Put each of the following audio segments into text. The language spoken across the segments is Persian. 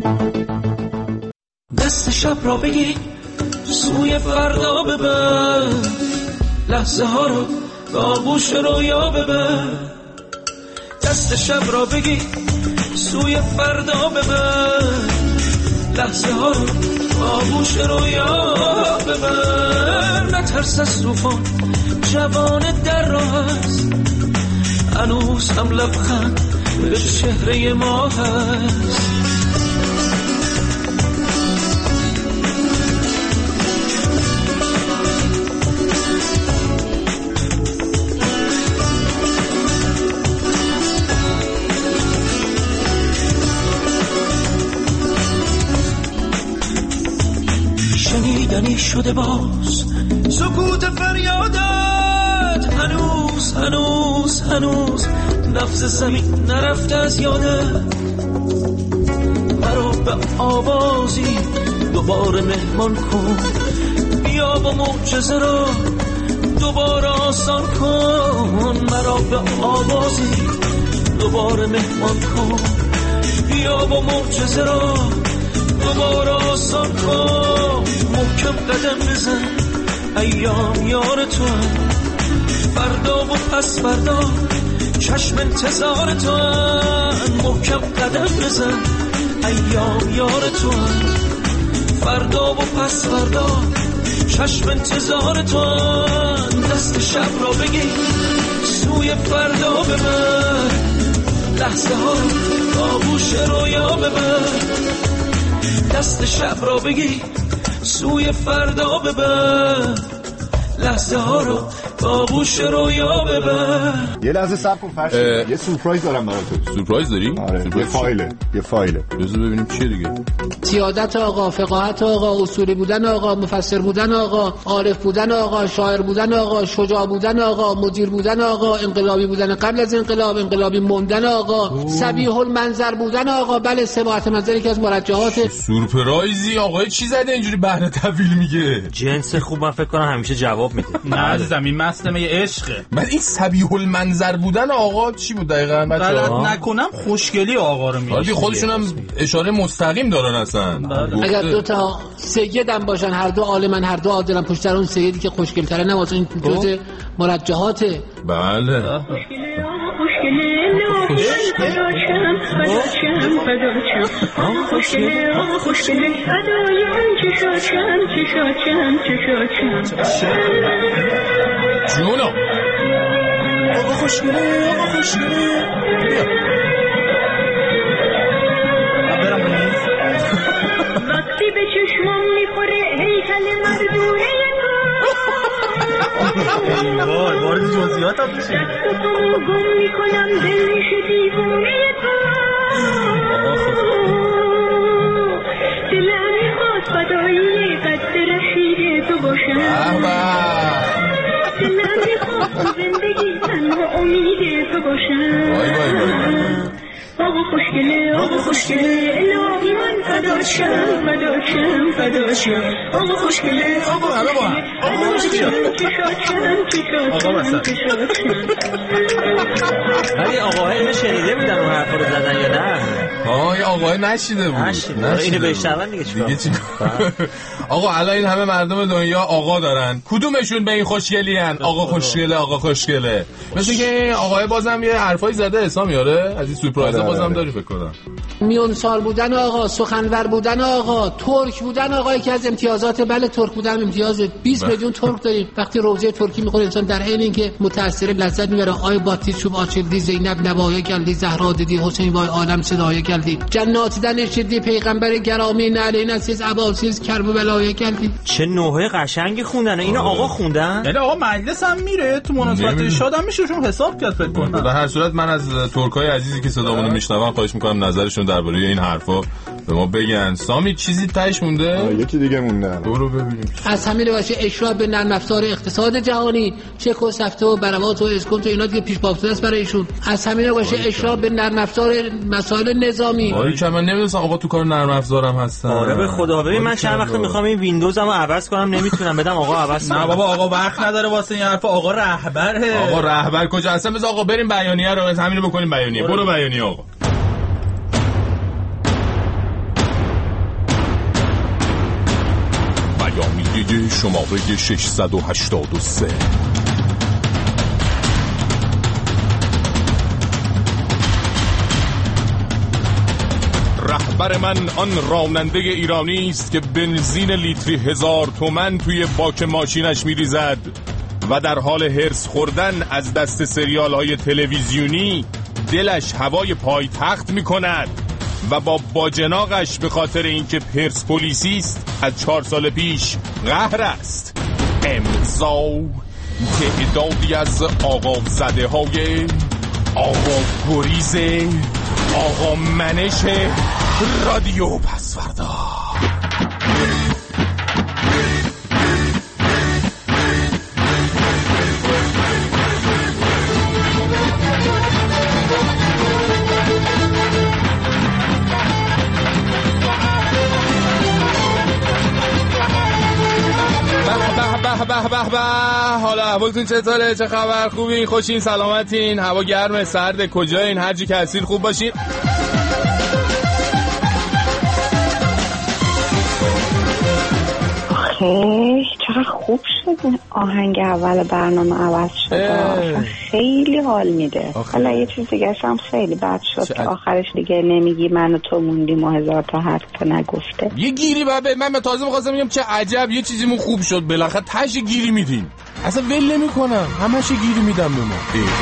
دست شب را بگی سوی فردا ببر، لحظه ها رو به آغوش رویا ببر. دست شب را بگی سوی فردا ببر، لحظه ها رو به آغوش رویا ببر. نترس از طوفان، جوان در راه است، هنوز هم لبخند به چهره ما هست. شنیدنی شده باز سکوت فریادت، هنوز هنوز هنوز نفس زمین نرفته از یادت. مرا به آوازی دوباره مهمان کن، بیا با معجزه را دوباره آسان کن. مرا به آوازی دوباره مهمان کن، بیا با معجزه را دوباره آسان کن. محکم قدم بزن، ایام یار تو هم، فردا و پس فردا چشم انتظار تو هم. محکم قدم بزن، ایام یار تو هم، فردا و پس فردا چشم انتظار تو هم. دست شب را بگی سوی فردا ببر، لحظه ها رو آغوش رویا ببر. دست شب را بگی سوی فردا ببر، لحظه ها رو آغوش رویا ببر. یه لحظه صبر کن فرشید، یه سورپرایز دارم برات. سورپرایز داری؟ آره، یه فایله. بذار ببینیم چیه دیگه. سیادت آقا، فقاهت آقا، اصولی بودن آقا، مفسر بودن آقا، عارف بودن آقا، شاعر بودن آقا، شجاع بودن آقا، مدیر بودن آقا، انقلابی بودن قبل از انقلاب، انقلابی موندن آقا، صبیح المنظر بودن آقا. بله، سباحت منظر که از مرجحات. سورپرایزی آقا چی زده اینجوری بهانه طویل میگه؟ جنس خوب من فکر کنم همیشه جواب میده. نه زمین مستمه عشقه. من این صبیح المنظر بودن آقا چی بود دقیقاً غلط نکنم خوشگلی آقا رو میگه. خودشون هم اشاره مستقیم دارن اصلا. اگر دو تا سیدم باشن، هر دو عالمن، هر دو عادلن، پشت سر اون سیدی که خوشگل‌تره نواسه این جزء مرجحاته. بله. جونو آقا خوشگله، آقا خوشگله. وقتی به چشمم میخوره هیکل مردونه تو، وارد جزئیات هم میشه. دست و پامو گم میکنم، دل میشه دیوونه تو. دلم میخواد فدایی قد رشید تو باشم، دلم میخواد زندگی تنها امید تو باشم. آقا خوشگله، آقا خوشگله، الهی من فداشم، فداشم، فداشم. آقا خوشگله، آقا همه با هم. آقا خوشگله، آقا مثلا ولی آقاها اینو شنیده بودن اون حرفا رو زدن یا نه؟ یه آقای نشیده بود. اینو بشنون دیگه چیکار؟ آقا الان این همه مردم دنیا آقا دارن، کدومشون به این خوشگلی هن؟ آقا خوشگله، آقا خوشگله. مثل که آقای بازم یه حرفایی زده حسام یاره از این سورپرایزا بازم داری فکر کنم. میون سال بودن آقا، سخنور بودن آقا، ترک بودن آقا که از امتیازات. بله ترک بودن امتیاز. 20 میلیون ترک داریم. وقتی روزه ترکی میخوره انسان در عین اینکه متاثر لذت میبره. آی باتی چوب آچردی، زینب نوایه کلدی، زهرا دیدی، حسین وای عالم صدای کلدی، جنات دن شدی، پیغمبر گرامی نعلی نسیز عباسیز کرب و بلایه کلدی. چه نوحه قشنگی خوندن. اینو آقا خوندن؟ یعنی آقا مجلس هم میره تو مناسبت شادم میشه چون حساب کرد فکر کنم. در هر صورت من از ترکای عزیزی که صدامونو میشنون خواهش میکنم نظرشون درباره این حرفا به ما بگن. سامی چیزی تهش مونده؟ یکی دیگه مونده. برو ببینیم. از همین باشه اشراف به نرم افزار اقتصاد جهانی، چک و سفته و بروات و اسکنت و اینا دیگه پیش پا افتاده است برایشون. از همین باشه اشراف به نرم افزار مسائل نظامی. آره که من نمیدونم آقا تو کار نرم افزارم هستن. آره به خدا ببین من چند وقت میخوام این ویندوزمو عوض کنم نمیتونم بدم آقا عوض کنم. نه بابا آقا وقت نداره واسه این حرف. آقا رهبره. آقا رهبر کجا هستن؟ بذار آقا بریم بیانیه رو همینو بکنیم بیانیه. برو بیانیه آقا. شماره 683. رهبر من آن راننده ایرانی است که بنزین لیتری 1000 تومان توی باک ماشینش میریزد و در حال هرس خوردن از دست سریال های تلویزیونی دلش هوای پایتخت میکند و با باجناقش به خاطر اینکه پرسپولیسی است از 4 سال پیش قهر است. امضا تعدادی از آقا زده های آقا گریزه آقا منش رادیو پسوردا. به حالا احوالتون چطوره؟ چه خبر؟ خوبین؟ خوشین؟ سلامتین؟ هوا گرمه؟ سرده؟ کجایین؟ هر جی که هستین خوب باشین. خیلی چقدر خوب شد آهنگ اول برنامه عوض شد. خیلی حال میده. حالا یه چیز دیگه هم خیلی بد شد که آخرش دیگه نمیگی من و تو موندیم و 1000 تا حرف نگفته. یه گیری بابه. من تازه می‌خواستم بگم چه عجب یه چیزیمون خوب شد بالاخره تاش گیری میدین. اصلا ول نمی‌کنم. همش گیری میدم به ما.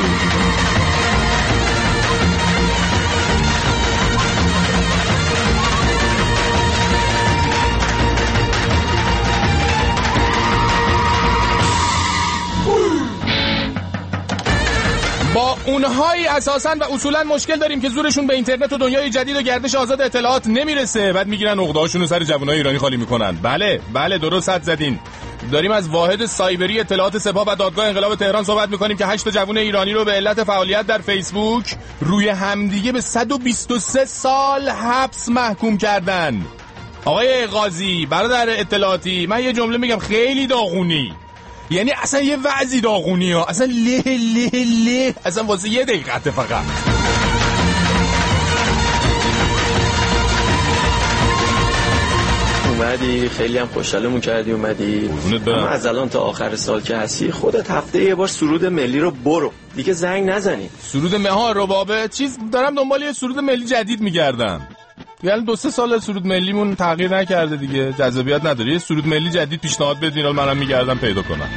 با اونهایی اساساً و اصولاً مشکل داریم که زورشون به اینترنت و دنیای جدید و گردش آزاد اطلاعات نمیرسه. بعد میگیرن عقده‌هاشون رو سر جوانای ایرانی خالی میکنن. بله درست حد زدین. داریم از واحد سایبری اطلاعات سپاه و دادگاه انقلاب تهران صحبت میکنیم که 8 جوان ایرانی رو به علت فعالیت در فیسبوک روی همدیگه به 123 سال حبس محکوم کردن. آقای قاضی برادر اطلاعاتی، من یه جمله میگم خیلی داغونی، یعنی اصلا یه وضعی داغونی ها، اصلا له اصلا واسه یه دقیقه فقط. اومدی خیلی هم خوشحالمون کردی اومدی. اما از الان تا آخر سال که هستی خودت هفته یه بار سرود ملی رو برو دیگه زنگ نزنی. سرود مها ربابه چیز دارم دنبال یه سرود ملی جدید میگردم. یعنی 2-3 سال سرود ملیمون تغییر نکرده دیگه، جذابیت نداره. یه سرود ملی جدید پیشنهاد بدین رو منم میگردم پیدا کنم.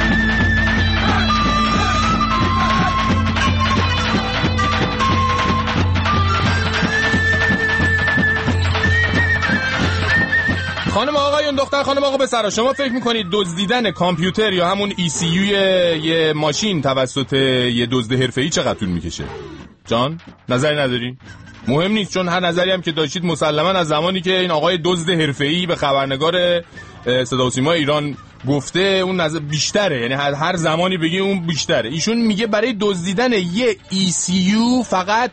خانم آقایون، دختر خانم آقا پسرا، شما فکر میکنید دزدیدن کامپیوتر یا همون ECU یه ماشین توسط یه دزد حرفه‌ای چقدر طول میکشه؟ جان نظری نداری؟ مهم نیست، چون هر نظری هم که داشتید مسلما از زمانی که این آقای دزد حرفه‌ای به خبرنگار صدا و سیما ایران گفته اون نظر بیشتره، یعنی هر زمانی بگی اون بیشتره. ایشون میگه برای دزدیدن یه ECU فقط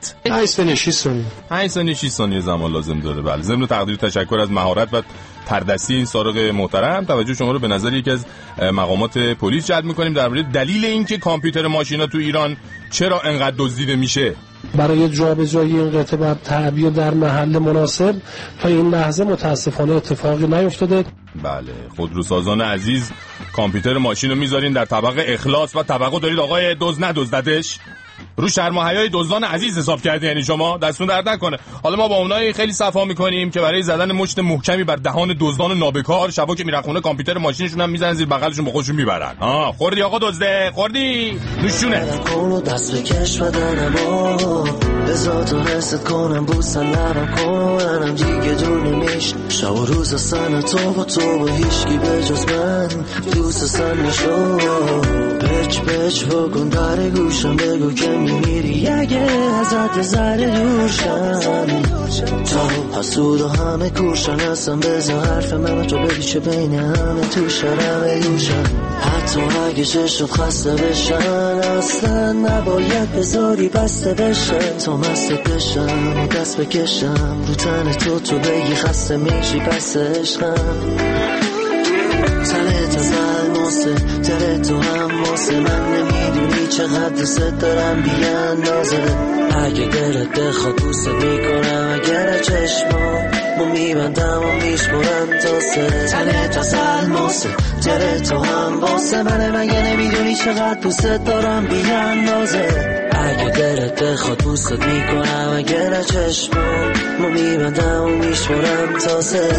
5 ثانیه 6 ثانیه زمان لازم داره. بله، ضمن تقدیر تشکر از مهارت و تردستی این سارق محترم، توجه شما رو به نظر یکی از مقامات پلیس جلب می‌کنیم درباره دلیل اینکه کامپیوتر ماشینا تو ایران چرا انقدر دزدیده میشه. برای جابجایی این قطعه باید تعبیه در محل مناسب. تا این لحظه متاسفانه اتفاقی نیفتاده. بله، خودروسازان عزیز کامپیوتر ماشین رو میذارین در طبق اخلاص و توقع دارید آقای دزد ندزدتش؟ رو شرم و حیای دزدان عزیز حساب کردین یعنی شما؟ دستون درد نکنه. حالا ما با اونایی خیلی صفا میکنیم که برای زدن مشت محکمی بر دهان دزدان نابکار شبا که میرن خونه کامپیوتر ماشینشون هم میزنن زیر بغلشون با خودشون میبرن. خوردی آقا دزده؟ خوردی؟ نوشونه. دست بکش بدنمو بذار تو حست کنم بوسن لبم کن منم دیگه دور نمیش شب و روز اصلا تو هیچکی به جز من دوست اصلا نشو بچ بکن در گوشم بگو که میمیری اگه ازت ذره دورشم تا حسود و همه کورشن هستم بذار حرف من تو بگی چه بین همه تو شرم یوشم حتی اگه چشت خسته بشن اصلا نباید بذاری بسته بشن تا مستت بشم و دست بکشم رو تن تو بگی خسته میشی پس عشقم تنت از الماسه دلت تو هم واسه من نمیدونی چقدر دوست دارم بیان نازه اگه دلت بخواد دوست میکنم اگر چشما ما میبندم و میشمرم تا سه تنه تا سلماسه جره تو هم واسه منه مگه نمیدونی چقدر دوست دارم بی اندازه اگه دلت بخواد پوست میکنم اگه نه چشمم ما میبندم و میشمرم تا سه.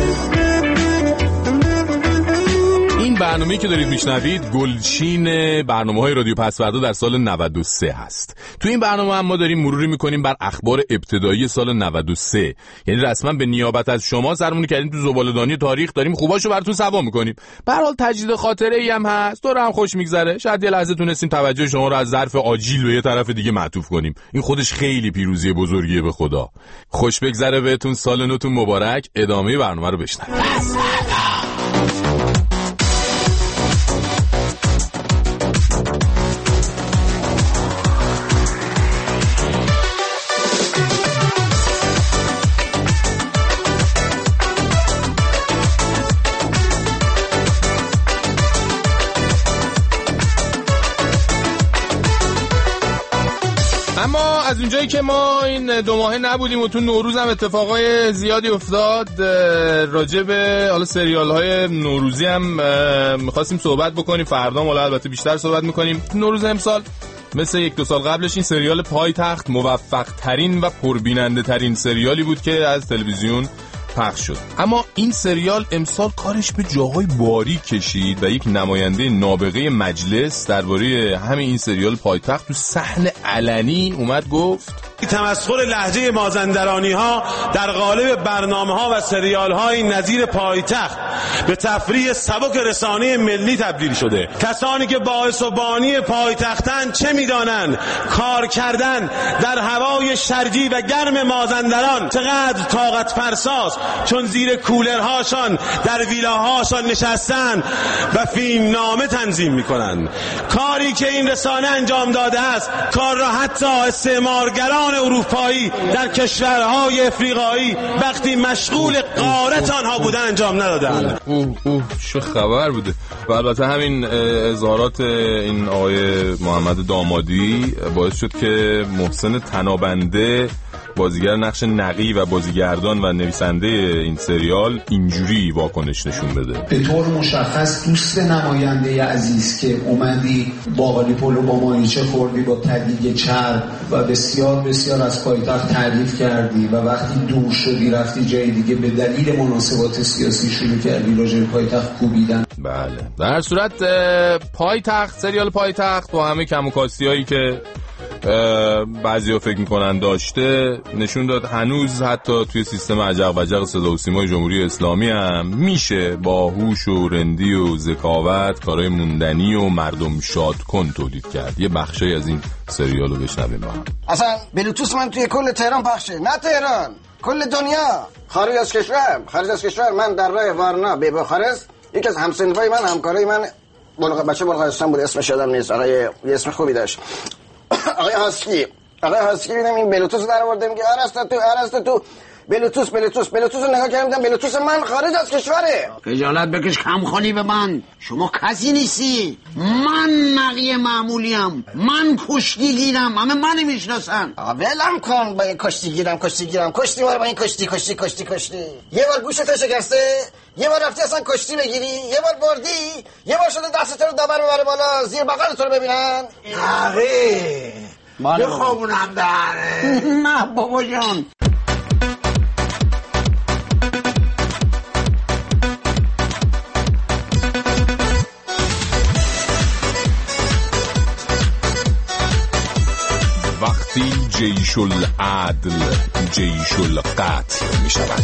این برنامه‌ای که دارید میشنوید گلچین برنامه‌های رادیو پسوردا در سال 93 هست. تو این برنامه هم ما داریم مروری میکنیم بر اخبار ابتدایی سال 93. یعنی رسما به نیابت از شما سرمون کردیم تو زباله‌دانی تاریخ، داریم خوباشو براتون سوا میکنیم. به هر حال تجدید خاطره‌ای هم هست، دور هم خوش میگذره. شاید یه لحظه تونستیم توجه شما رو از ظرف آجیل به یه طرف دیگه معطوف کنیم. این خودش خیلی پیروزی بزرگیه به خدا. خوش بگذره بهتون، سال نوتون مبارک. ادامه برنامه رو بشنوید. اما از اونجایی که ما این 2 ماهه نبودیم و تو نوروز هم اتفاقای زیادی افتاد، راجع به حالا سریال های نوروزی هم میخواستیم صحبت بکنیم. فردا ما البته بیشتر صحبت میکنیم. نوروز امسال مثل 1-2 سال قبلش این سریال پایتخت موفق ترین و پربیننده ترین سریالی بود که از تلویزیون پخش شد. اما این سریال امسال کارش به جاهای باریک کشید و یک نماینده نابغه مجلس درباره همین این سریال پایتخت تو صحن علنی اومد گفت تمسخر لهجه مازندرانی ها در قالب برنامه ها و سریال های نظیر پایتخت به تفریح سبک رسانه ملی تبدیل شده. کسانی که باعث و بانی پایتختن چه میدانند کار کردن در هوای شرجی و گرم مازندران چقدر طاقت فرساست، چون زیر کولرهاشان در ویلاهاشان نشستن و فیلم نامه تنظیم میکنند. کاری که این رسانه انجام داده است کار را حتی استعمارگران اروپایی در کشورهای افریقایی وقتی مشغول غارت آنها بودن انجام ندادند. چه خبر بوده. و البته همین اظهارات این آقای محمد دامادی باعث شد که محسن تنابنده، بازیگر نقش نقی و بازیگردان و نویسنده این سریال، اینجوری واکنش نشون بده. به طور مشخص دوست نماینده عزیز که اومدی باقالی پلو با ماهیچه خوردی با تدیگ چرب و بسیار بسیار از پایتخت تعریف کردی و وقتی دور شدی رفتی جای دیگه به دلیل مناسبات سیاسی شروع کردی راجع به پایتخت کوبیدن. بله، در هر صورت پایتخت، سریال پایتخت با همه کم و کاستی‌هایی که بعضی‌ها فکر می‌کنن داشته، نشون داد هنوز حتی توی سیستم عجق و عجق صدا و سیمای جمهوری اسلامی هم میشه با هوش و رندی و ذکاوت کارهای موندنی و مردم شاد کن تولید کرد. یه بخشی از این سریال رو بشنویم با هم. اصلا بلوتوس من توی کل تهران پخشه، نه تهران، کل دنیا، خارج از کشور. من در راه وارنا به بخارست، یکی از همسنفای من، همکارای من، بچه بلغارستان بود، اسمش یادم نیست، آقای اسم خوبی داشت، آقای هاسکی دیدم این بلوتوس رو در آورده، میگه ارسطو تو بلوتوس رو نگاه کردم، بلوتوس من خارج از کشوره. خجالت بکش کمخالی به من، شما کسی نیستی، من نقی معمولیم، من کشتیگیرم، همه منو میشناسن. ولم کن با این کشتیگیرم، کشتی ما رو با این کشتی. یه بار گوشت شکسته، یه بار رفتی اصلا کشتی بگیری، یه بار بردی، یه بار شده دستت رو دبر ببره بالا زیر بغلت رو ببینن. یه خوابونم داره. نه بابا جان. وقتی جیش العدل جیش القتل می شود.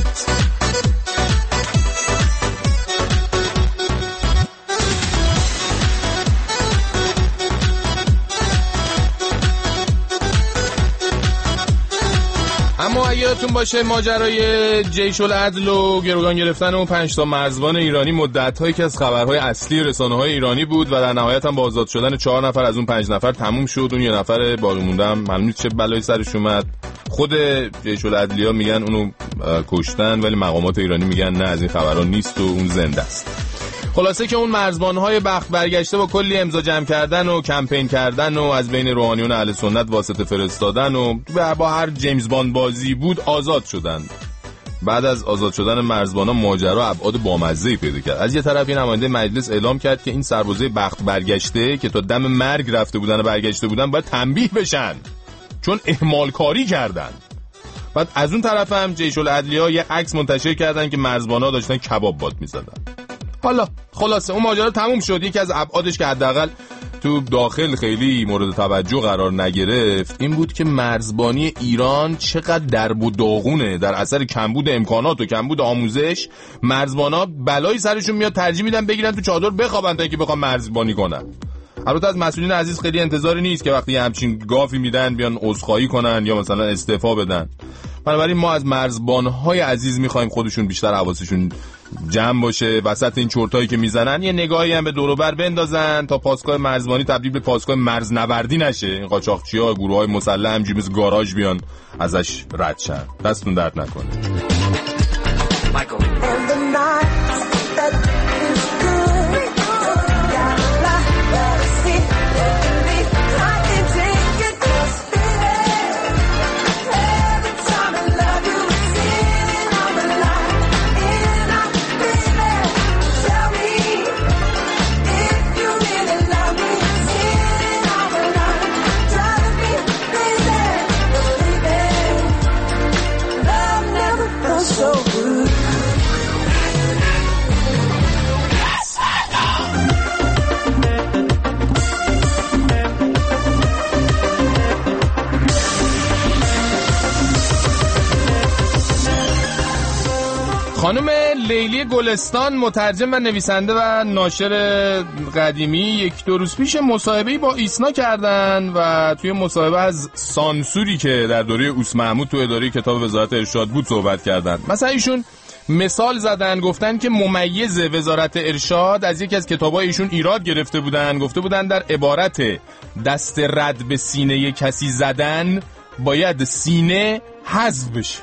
اما یادتون باشه ماجرای جیش العدل و گروگان گرفتن اون 5 تا مرزبان ایرانی مدت‌هایی که از خبرهای اصلی رسانه‌های ایرانی بود و در نهایت هم با آزاد شدن 4 نفر از اون 5 نفر تموم شد. اون 1 نفر باقی مونده هم معلوم نیست چه بلایی سرش اومد. خود جیش العدلیا میگن اونو کشتن، ولی مقامات ایرانی میگن نه، از این خبرها نیست و اون زنده است. خلاصه که اون مرزبان‌های بخت برگشته با کلی امضا جمع کردن و کمپین کردن و از بین روحانیون اهل سنت واسطه فرستادن و با هر جیمز باند بازی بود آزاد شدند. بعد از آزاد شدن مرزبانا ماجرا ابعاد بامزه‌ای پیدا کرد. از یه طرف این نماینده مجلس اعلام کرد که این سربازای بخت برگشته که تا دم مرگ رفته بودن و برگشته بودن باید تنبیه بشن چون اهمال کاری کردن. بعد از اون طرف هم جیش العدلیه یه عکس منتشر کردن که مرزبانا داشتن کباب باد می‌زدن. حالا خلاصه اون ماجرا تموم شد. یکی از ابعادش که حداقل تو داخل خیلی مورد توجه قرار نگرفت این بود که مرزبانی ایران چقدر درب و داغونه. در اثر کمبود امکانات و کمبود آموزش مرزبانا بلایی سرشون میاد ترجیح میدن بگیرن تو چادر بخوابن تا اینکه بخوام مرزبانی کنن. البته از مسئولین عزیز خیلی انتظاری نیست که وقتی همچین گافی میدن بیان عذرخواهی کنن یا مثلا استعفا بدن. بنابراین ما از مرزبانهای عزیز میخوایم خودشون بیشتر حواسشون جمع باشه، وسط این چرتایی که میزنن یه نگاهی هم به دور و بر بندازن تا پاسگاه مرزبانی تبدیل به پاسگاه مرزنوردی نشه. این قاچاقچی‌ها گروه‌های مسلح همجوری مثل گاراژ بیان ازش رد شن. دستتون درد نکنه. خانم لیلی گلستان مترجم و نویسنده و ناشر قدیمی یک دو روز پیش مصاحبه‌ای با ایسنا کردن و توی مصاحبه از سانسوری که در دوره اوس محمود تو اداره کتاب وزارت ارشاد بود صحبت کردن. مثلا ایشون مثال زدن، گفتن که ممیز وزارت ارشاد از یکی از کتابای ایشون ایراد گرفته بودن، گفته بودن در عبارت دست رد به سینه کسی زدن باید سینه حذف بشه.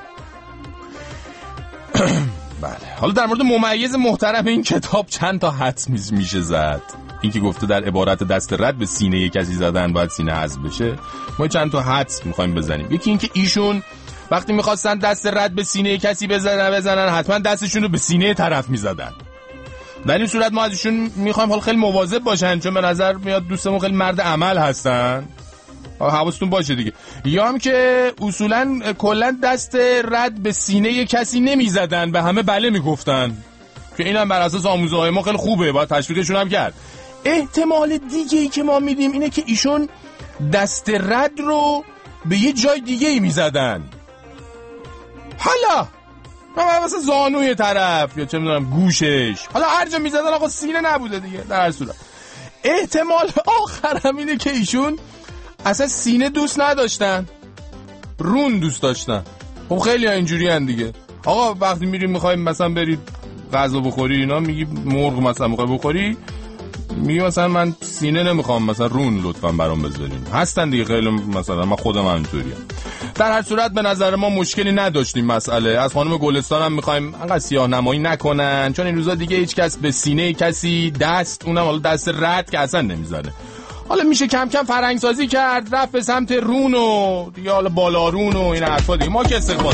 بله، حالا در مورد ممیز محترم این کتاب چند تا حدس میشه زد. این که گفته در عبارت دست رد به سینه کسی زدن باید سینه حذف بشه، ما چند تا حدس میخوایم بزنیم. یکی این که ایشون وقتی میخواستن دست رد به سینه کسی بزنن حتما دستشون رو به سینه طرف میزدن. در این صورت ما ازشون میخوایم حالا خیلی مواظب باشن، چون به نظر میاد دوستمون خیلی مرد عمل هستن. حواستون باشه دیگه. یا هم که اصولا کلا دست رد به سینه کسی نمیزدن، به همه بله میگفتن، که اینم بر اساس آموزه‌های ما خیلی خوبه، باید تشویقشون هم کرد. احتمال دیگه‌ای که ما میدیم اینه که ایشون دست رد رو به یه جای دیگه‌ای میزدن. حالا مثلا زانوی طرف یا چه میدونم گوشش، حالا هر جا میزدن آقا سینه نبوده دیگه. در هر صورت احتمال آخرم اینه که ایشون اصلا سینه دوست نداشتن، رون دوست داشتن. خب خیلی ها اینجوری هن دیگه. آقا وقتی میریم میخوایم مثلا برید غذا بخوری اینا، میگی مرغ مثلا میخوای بخوری، میگی مثلا من سینه نمیخوام، مثلا رون لطفا برام بذارین. هستن دیگه خیلی، مثلا من خودم همینطوریم. در هر صورت به نظر ما مشکلی نداشتیم مسئله. از خانم گلستان هم میخوایم انقدر سیاه نمایی نکنن، چون این روزا دیگه هیچ کس به سینه کسی دست، اونم حالا دست رد که اصلا نمیزنه. حالا میشه کم کم فرهنگسازی کرد، رفت به سمت رون و دیگه حالا بالا رون و این حرفا دیگه. ما که استقبال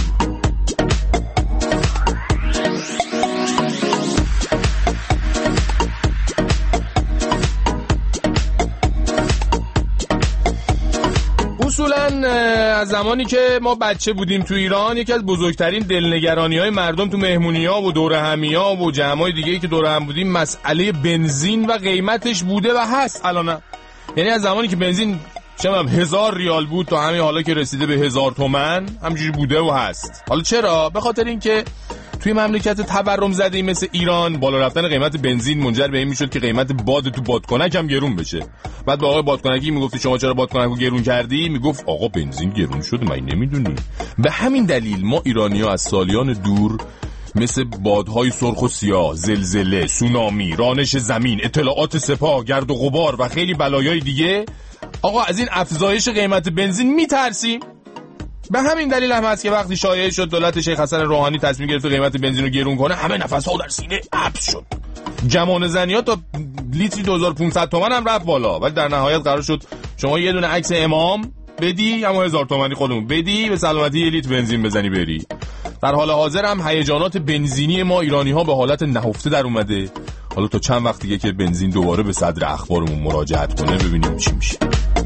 اصولا از زمانی که ما بچه بودیم تو ایران، یکی از بزرگترین دلنگرانی‌های مردم تو مهمونی‌ها و دور همی‌ها و جمع‌های دیگه‌ای که دور هم بودیم مسئله بنزین و قیمتش بوده و هست الان. یعنی از زمانی که بنزین 1000 ریال بود تا همین حالا که رسیده به 1000 تومان همینجوری بوده و هست. حالا چرا؟ به خاطر اینکه توی مملکت تورم زده‌ای مثل ایران بالا رفتن قیمت بنزین منجر به این میشد که قیمت باد تو بادکنک هم گرون بشه. بعد به آقای بادکنکی میگفت شما چرا بادکنکو گرون کردی؟ میگفت آقا بنزین گرون شده، من نمیدونی. به همین دلیل ما ایرانی‌ها از سالیان دور مثل بادهای سرخ و سیاه، زلزله، سونامی، رانش زمین، اطلاعات سپاه، گرد و غبار و خیلی بلایای دیگه آقا از این افزایش قیمت بنزین میترسیم. به همین دلیل هم هست که وقتی شایعه شد دولت شیخ حسن روحانی تصمیم گرفت قیمت بنزین رو گرون کنه، همه نفس‌ها در سینه حبس شد. جمعان زنی‌ها تا لیتری 2500 تومان هم رفت بالا، ولی در نهایت قرار شد شما یه دونه عکس امام بدی، اما 1000 تومانی خودمون بدی، به سلامتی یه لیتر بنزین بزنی بری. در حال حاضر هم هیجانات بنزینی ما ایرانی‌ها به حالت نهفته در اومده. حالا تا چند وقت دیگه که بنزین دوباره به صدر اخبارمون مراجعت کنه ببینیم چی میشه.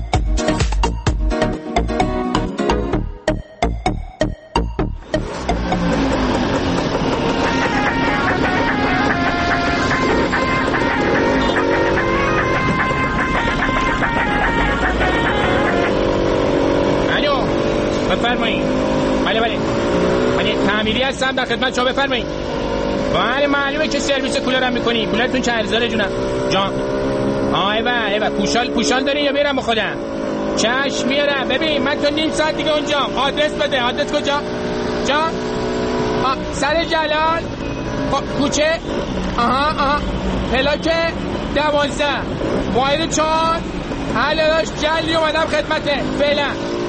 بفرمایید. بله من یک تعمیری هستم، در خدمت شما، بفرمایید. بله معلومه که سرویس کولرم میکنی. کولرتون چند هزاره جونم جان؟ ایوه پوشال داری یا میرم با خودم؟ چشم میارم. ببین من تو نیم ساعت دیگه اونجا. آدرس بده. آدرس کجا؟ جان؟ سر جلال کوچه پلاک 12 واحد 4. حالا داشت جلی اومدم خدمته فعلا.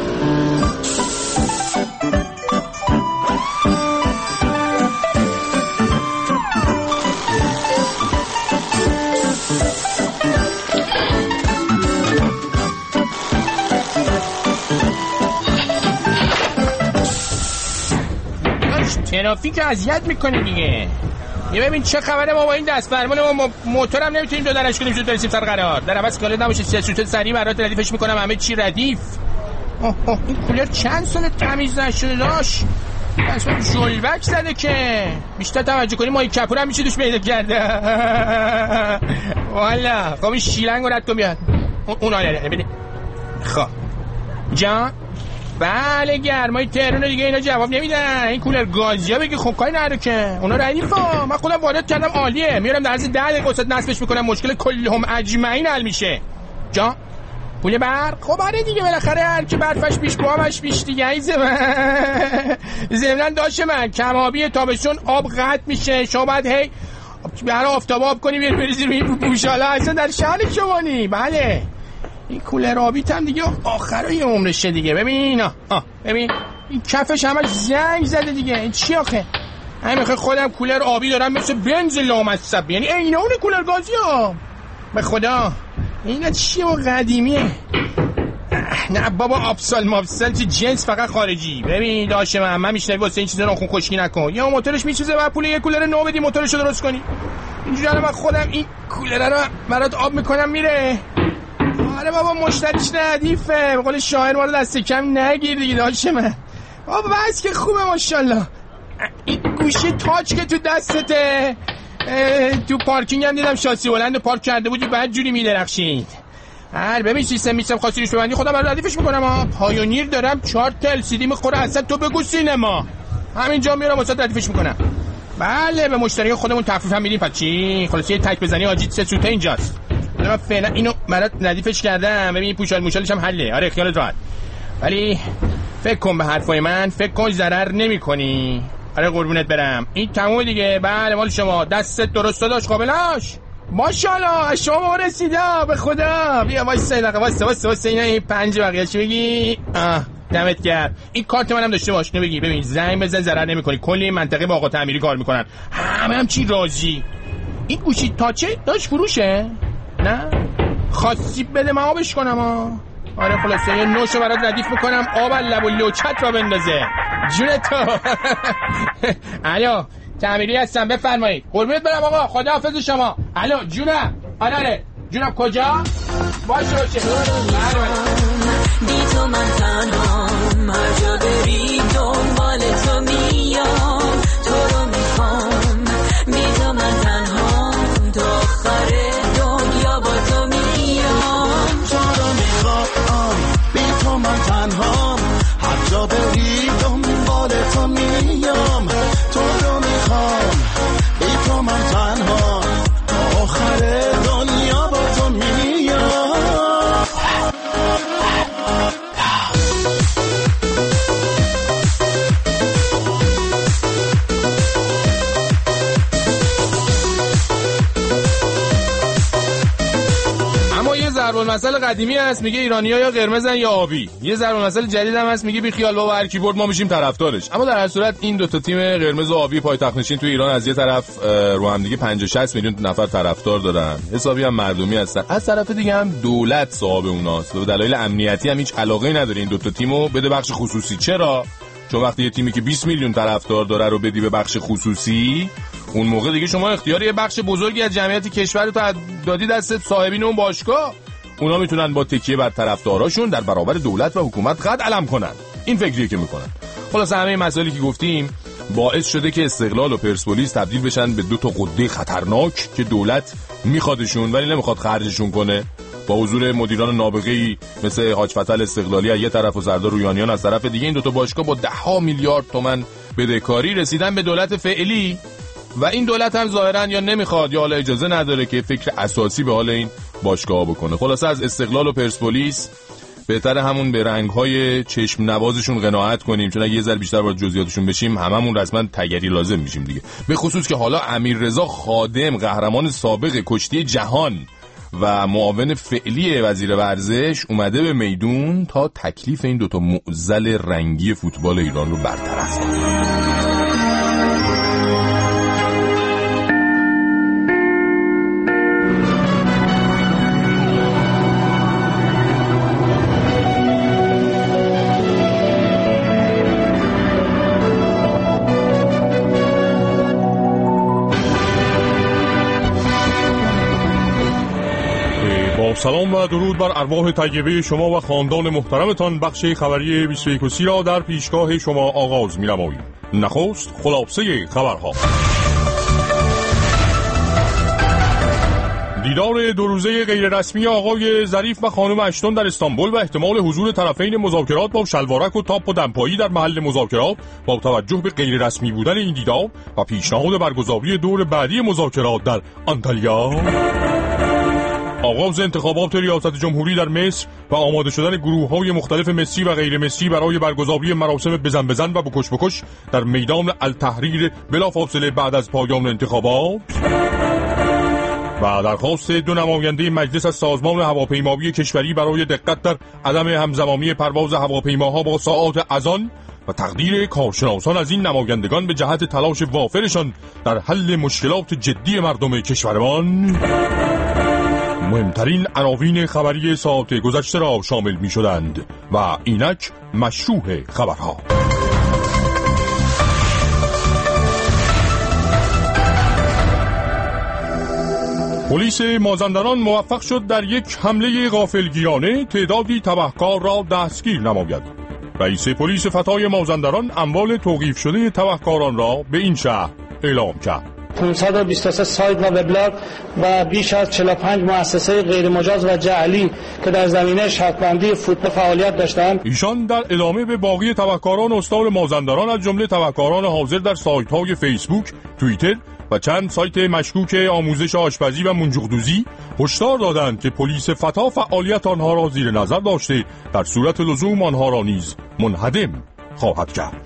ترافیک اذیت میکنه دیگه. یه ببین چه خبره ما با این دست فرمان ما موتورم نمیتونیم دو درش کنیم زود برسیم سر قرار. در عوض کالت نباشه سوت سریع برات ردیفش میکنم همه چی ردیف. این کولر چند سال تمیز نشده داشت. اصلا جلبک زده که بیشتر توجه کنیم ما این کپور هم میشه دوش پیدا کرده. والا خب این شیلنگ رو رد کن بیاد. اون آره بده. خب جان بله گرمای تهران دیگه اینا جواب نمیدن. این کولر گازیا بگی خب کاری نداره که اونا ردیفا. من خودم وارد کردم عالیه. میارم در عرض 10 دقیقه واسط نصبش میکنم مشکل کلهم اجمعین حل میشه. جا پول برق خب آره دیگه بالاخره هر کی برفش بیش بامش بیش دیگه. ای زمنان داشه من کمابی تابستون آب قطع میشه. شما بعد هی برای آفتاب آب کنی بریزی روی پوشالا اصلا در شأن شمانی. بله این کولر آبیت هم دیگه آخرای عمرشه دیگه. ببین ببین این کفش همش زنگ زده دیگه. این چی آخه؟ همین خودم کولر آبی دارم مثل بنز لامصب. یعنی اینا اون کولر گازی ها به خدا. اینا چیه و قدیمیه؟ نه بابا آبسال مابسال چه جنس فقط خارجی. ببین داشه من میشنوی واسه این چیزا ناخون خشکی نکن. یا موتورش میچیزه بعد پول یه کولر نو بدی موتورشو درست کنی. اینجوری الان من خودم این کولر رو برات آب میکنم میره. آره بابا مشتریش ردیفه. به قول شاعر ما رو دست کم نگیر دیگه داشه من. بابا بس که خوبه ماشاءالله. این گوشی تاچ که تو دستته. تو پارکینگ هم دیدم شاسی بلند پارک کرده بودی بعد جوری میدرخشید. ببین سیستم خاصی روش ببندی خودم برای ردیفش میکنم. پایونیر دارم 4 تا LCD میخوره اصلا تو بگو سینما. همینجا میرم واسه ردیفش میکنم. بله به مشتری خودمون تخفیف هم میدیم. پس چی خلاص یه تک بزنی آجیت 3 سوته اینجاست. من فعلا اینو برات ردیفش کردم. ببین پوشال موشالش هم حله. آره خیالت راحت. ولی فکر کن به حرفای من. فکر کن ضرر نمیکنی. آره قربونت برم. این تموم دیگه. بله مال شما. دستت درست داشت قابلاش. ماشاءالله شما ما رسیده به خدا. بیا وایسا دقیقه واسه اینا این 5 بقیه‌اش بگی. دمت گرم. این کارت منم داشته باش. نمیگی ببین زنگ بزن ضرر نمیکنی. کلی این منطقه با آقا تعمیری کار میکنن. همه هم چی راضی. این گوشی تاچه داش فروشه؟ نه خاصی بده من آبش کنم. آره خلاصه یه نوشو برات ردیف میکنم آب لب و لوچت را بندازه جونتو. الو تعمیری هستم بفرمایید. قربونت برم آقا خداحافظ شما. الو جونم. آره جونم کجا؟ باشه بی تو من تنهام هر جا بری دنبال تو میام. تو رو میخوام بی تو من تنهام تا آخر دنیا با تو میام. تو رو میخوام بی تو من تنهام هر جا بری دنبال تو میام. تو رو میخوام بی تو من تنهام تا آخر دنیا با تو میام. ضرب المثل قدیمی هست میگه ایرانی‌ها یا قرمزن یا آبی. یه ضرب المثل جدید هم هست میگه بی خیال بابا هر کی برد ما میشیم طرفدارش. اما در هر صورت این دو تا تیم قرمز و آبی پایتخت نشین تو ایران از یه طرف رو هم دیگه 50-60 میلیون نفر طرفدار دارن. حسابی هم مردمی هستن. از طرف دیگه هم دولت صاحب اوناست. به دلایل امنیتی هم هیچ علاقه‌ای نداره این دو تا تیمو بده بخش خصوصی. چرا؟ چون وقتی یه تیمی که 20 میلیون طرفدار داره رو بدی به بخش خصوصی، اون موقع دیگه شما اختیار یه بخش بزرگی از جمعیت کشور رو دادی دست صاحبین اون باشگاه. اونا میتونن با تکیه بر طرفداراشون در برابر دولت و حکومت قد علم کنن. این فکریه که میکنن. خلاص همه مسائلی که گفتیم باعث شده که استقلال و پرسپولیس تبدیل بشن به دو تا قده خطرناک که دولت میخوادشون ولی نمیخواد خرجشون کنه. با حضور مدیران نابغه‌ای مثل حاج فتح استقلالی از یه طرف و سردار رویانیان از طرف دیگه، این دو تا باشگاه با 10 میلیارد تومان بدهکاری رسیدن به دولت فعلی و این دولت هم ظاهرا یا نمیخواد یا حالا اجازه نداره که فکر اساسی به حال این باشگاه بکنه. خلاصه از استقلال و پرسپولیس بهتر همون به رنگ‌های چشم نوازشون قناعت کنیم، چون اگه یه ذره بیشتر وارد جزئیاتشون بشیم هممون رسما تگری لازم میشیم دیگه. به خصوص که حالا امیررضا خادم، قهرمان سابق کشتی جهان و معاون فعلی وزیر ورزش، اومده به میدون تا تکلیف این دوتا معضل رنگی فوتبال ایران رو برطرف کنه. سلام و درود بر ارواح طیبه شما و خاندان محترمتان. بخش خبری 21 را در پیشگاه شما آغاز می‌نماییم. نخست خلاصه خبرها. دیدار دو روزه غیر رسمی آقای ظریف و خانم اشتون در استانبول و احتمال حضور طرفین مذاکرات با شلوارک و تاپ و دمپایی در محل مذاکرات با توجه به غیر رسمی بودن این دیدار و پیشنهاد برگزاری دور بعدی مذاکرات در آنتالیا. آغاز انتخابات ریاست جمهوری در مصر و آماده شدن گروه‌های مختلف مصری و غیر مصری برای برگزاری مراسم بزن و بکش در میدان التحریر بلافاصله بعد از پایان انتخابات. و درخواست دو نماینده مجلس از سازمان هواپیمایی کشوری برای دقت در عدم همزمانی پرواز هواپیماها با ساعات اذان و تقدیر کارشناسان از این نمایندگان به جهت تلاش وافرشان در حل مشکلات جدی مردم کشورمان مهمترین عناوین خبری ساعت گذشته را شامل می شدند و اینک مشروع خبرها. پلیس مازندران موفق شد در یک حمله غافلگیرانه تعدادی تبهکار را دستگیر نماید. رئیس پلیس فتای مازندران اموال توقیف شده تبهکاران را به این شهر اعلام کرد. 523 سایت و وبلاگ و بیش از 45 مؤسسه غیر مجاز و جعلی که در زمینه شرطبندی فوتبال فعالیت داشتند. ایشان در ادامه به باقی تبهکاران استان مازندران از جمله تبهکاران حاضر در سایت‌های فیسبوک، توییتر و چند سایت مشکوک آموزش آشپزی و منجوق‌دوزی هشدار دادند که پلیس فتا فعالیت آنها را زیر نظر داشته در صورت لزوم آنها را نیز منهدم خواهد کرد.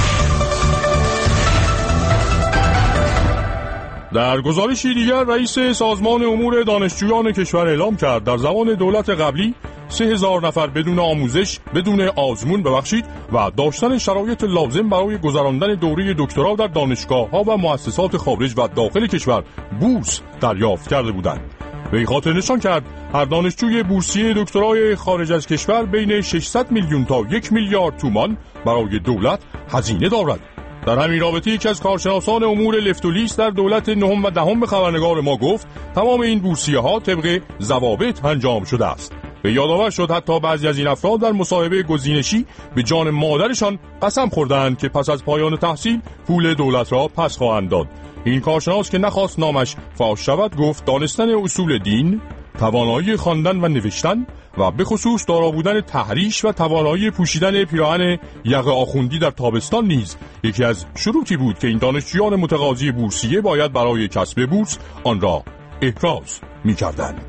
در گزارشی دیگر رئیس سازمان امور دانشجویان کشور اعلام کرد در زمان دولت قبلی 3000 نفر بدون آموزش، بدون آزمون و داشتن شرایط لازم برای گذراندن دوره دکترا در دانشگاه‌ها و مؤسسات خارج و داخل کشور بورس دریافت کرده بودند. به خاطر نشان کرد هر دانشجوی بورسیه دکترای خارج از کشور بین 600 میلیون تا 1 میلیارد تومان برای دولت هزینه دارد. در همین رابطه یکی از کارشناسان امور لفت و لیست در دولت نهم و دهم به خبرنگار ما گفت تمام این بورسیه ها طبق ضوابط انجام شده است. به یادآور شد حتی بعضی از این افراد در مصاحبه گزینشی به جان مادرشان قسم خوردند که پس از پایان تحصیل پول دولت را پس خواهند داد. این کارشناس که نخواست نامش فاش شود گفت دانستن اصول دین، توانایی خواندن و نوشتن و به خصوص دارا بودن تحریش و توانایی پوشیدن پیراهن یقه آخوندی در تابستان نیز یکی از شروطی بود که این دانشجویان متقاضی بورسیه باید برای کسب بورس آن را احراز می‌کردند.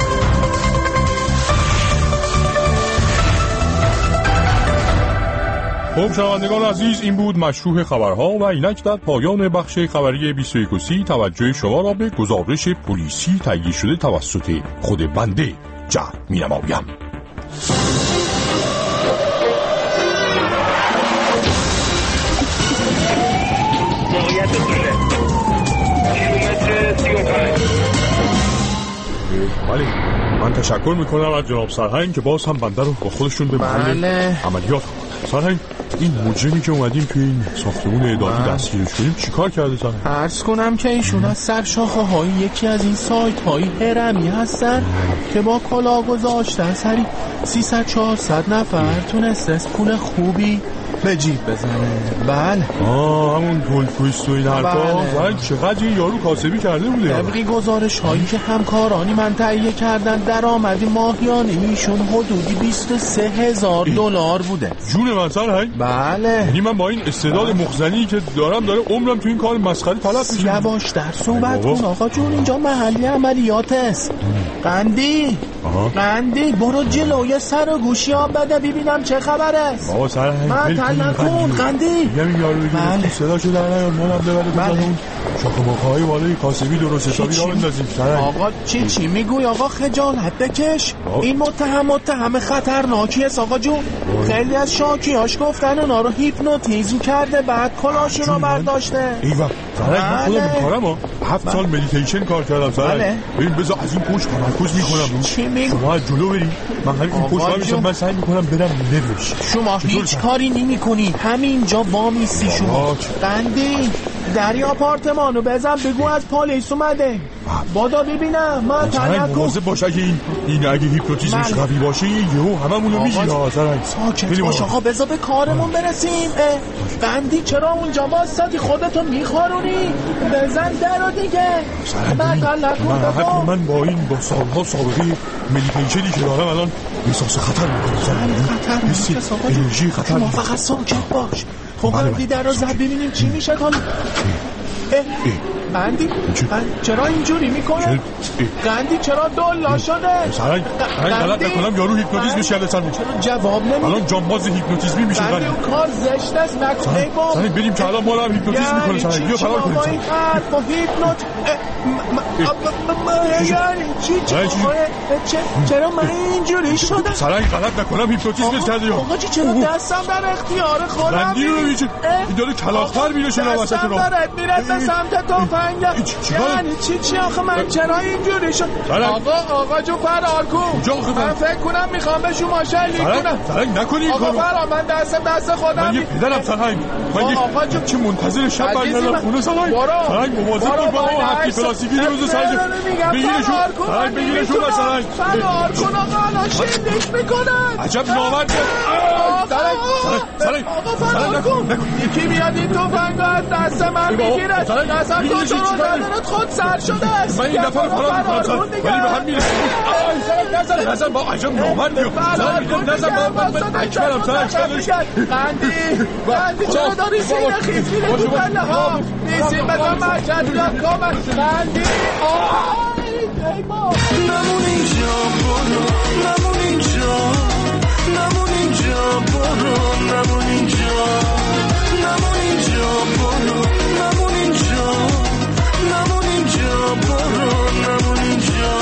خب شنوندگان عزیز، این بود مشروع خبرها و اینک در پایان بخش خبری 21 توجه شما را به گزارش پلیسی تهیه شده توسط خود بنده جلب می‌نمایم. بله، من تشکر میکنم از جناب سرهنگ که باز هم بنده رو با خودشون به محل عملیات آوردن. سرهنگ این مجرمی که اومدیم توی این ساختمون اداری دستگیرش کنیم چیکار کرده سن؟ عرض کنم که ایشون از سر شاخه های یکی از این سایت های هرمی هستن که با کلاه گذاشتن سری 300-400 نفر تونسته پول خوبی به جیب بزنه. بله همون گل تویست و این حرفا. بله چقدر این یارو کاسبی کرده بوده؟ طبقی گزارش هایی که همکارانی من تهیه کردن درآمد ماهیانه ایشون حدودی $23,000 بوده. جون من سرهنگ؟ بله یعنی من با این استعداد مخزنی که دارم داره عمرم تو این کار مسخره تلف میشه. یواش در صحبت کن آقا جون، اینجا محلی عملیات است. قندی برو جلوی سر و گوشی آب بده ببینم چه خبر است. بابا سرهنگ نکن قندی. میگم این یارو دیگه صداشو در نیار، مالم ببره بزنون شاخه ماخه‌های بالای کاسبی درست حسابی را بندازیم. آقا چی میگوی آقا؟ خجالت بکش. این متهم خطرناکی است آقا جون. خیلی از شاکیاش گفتن اونا رو هیپنوتیزم کرده بعد کلاشون رو برداشته. ایوا من خودم میکارم 7 سال مدیتیشن کار کردم سرهنگ. ببین بذار از این پشت تمرکز میکنم. شما از جلو بریم، من همین این پشت میشم، من سعی میکنم برم نروش. شما هیچ کاری نمی‌کنی، همینجا وامیستی شما. قندی در آپارتمانو بزن بگو از پلیس اومده. بادا ببینم من تنکو مواظب باش اگه این اگه هیپنوتیزمش قوی باشه یهو هممونو میگیره. ساکت باش آقا، بذار به کارمون برسیم. قندی چرا اونجا واسطی خودتو میخارونی؟ بزن درو دیگه. من با سالها سابقه مدیتیشنی که دارم الان احساس خطر میکنم. انرژی خطر. شما فقط ساکت باش. خب قندی در رو زد ببینیم چی میشه. قندی چرا اینجوری میکنه؟ قندی چرا دولا شده؟ سرنگ غلط نکنم یارو هیپنوتیزم میشه. چرا جواب نمیده؟ الان جانباز هیپنوتیزمی میشه. قندی اون کار زشت است. سرنگ بریم که الان ما رو هم هیپنوتیزم میکنه. سرنگ بیا فرار کنیم. این حرف با هیپنوت چرا من اینجوری شدم؟ سرنگ غلط نکنم هیپنوتیزم کرده یا آقا چرا دستم در اختیار خودم؟ قندی رو ببین این داره کلاغ‌تر میره شده وسط رو. دستم میره به سمت تفنگ. یعنی چی آخه من چرا اینجوری شد؟ آقا جو فرار کن. من فکر کنم میخوام به شما شلیک کنم. سرنگ نکنی این کارو. آقا فرار من دست خودم. من یه پدرم سرنگ. من یک چه منتظر شب برگردم خونه. سرنگ مواظب باش با اون هفتی پلاستیکی روز سرنگ بگیرشون. سرنگ بگیرشون. سرنگ فرار کن آقا، الان شلیک میکنن. عجب نامرد. سرنگ آقا فرار کن. یکی میاد این تفنگو از دست من میگیره. دستم تو رو ندارد خود سر شده است. من این دفعه فرار میکنم ولی به هم میرسیم. نزن با عجب نامردی. نزن با اکبرم. قندی چرا داری سینه خیز میره تو پله ها؟ نیستیم بزن مرکز یا کامل. قندی نمون اینجا برو، نمون اینجا، نمون اینجا برو، نمون اینجا، نمون اینجا برو، نمون اینجا، نمون اینجا برو، نمون اینجا.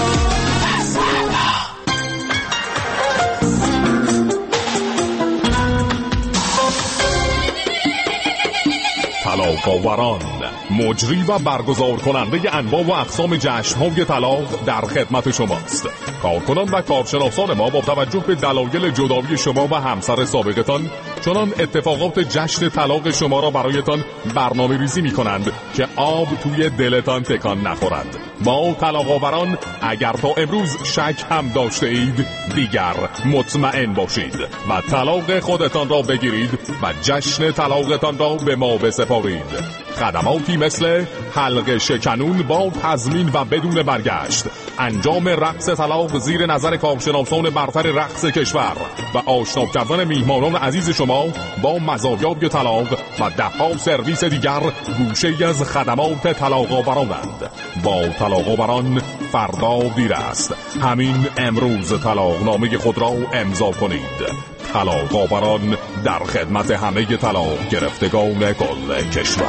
طلاق‌آوران، مجری و برگزار کننده انواع و اقسام جشن‌های طلاق در خدمت شماست. کارکنان و کارشناسان ما با توجه به دلایل جدایی شما و همسر سابقتان چنان اتفاقات جشن طلاق شما را برایتان برنامه‌ریزی می‌کنند که آب توی دلتان تکان نخورد. ما طلاق‌آوران اگر تا امروز شک هم داشته اید دیگر مطمئن باشید و طلاق خودتان را بگیرید و جشن طلاقتان را به ما بسپارید. خدماتی مثل حلقه شکنون با تضمین و بدون برگشت، انجام رقص طلاق زیر نظر کارشناسان برتر رقص کشور و آشنا کردن میهمانان عزیز شما با مزایای طلاق و ده‌ها سرویس دیگر گوشه از خدمات طلاق‌آورانند. با طلاق‌آوران فردا دیر است. همین امروز طلاقنامه خود را امضا کنید. طلاق‌آوران در خدمت همه طلاق گرفتگان کل کشور.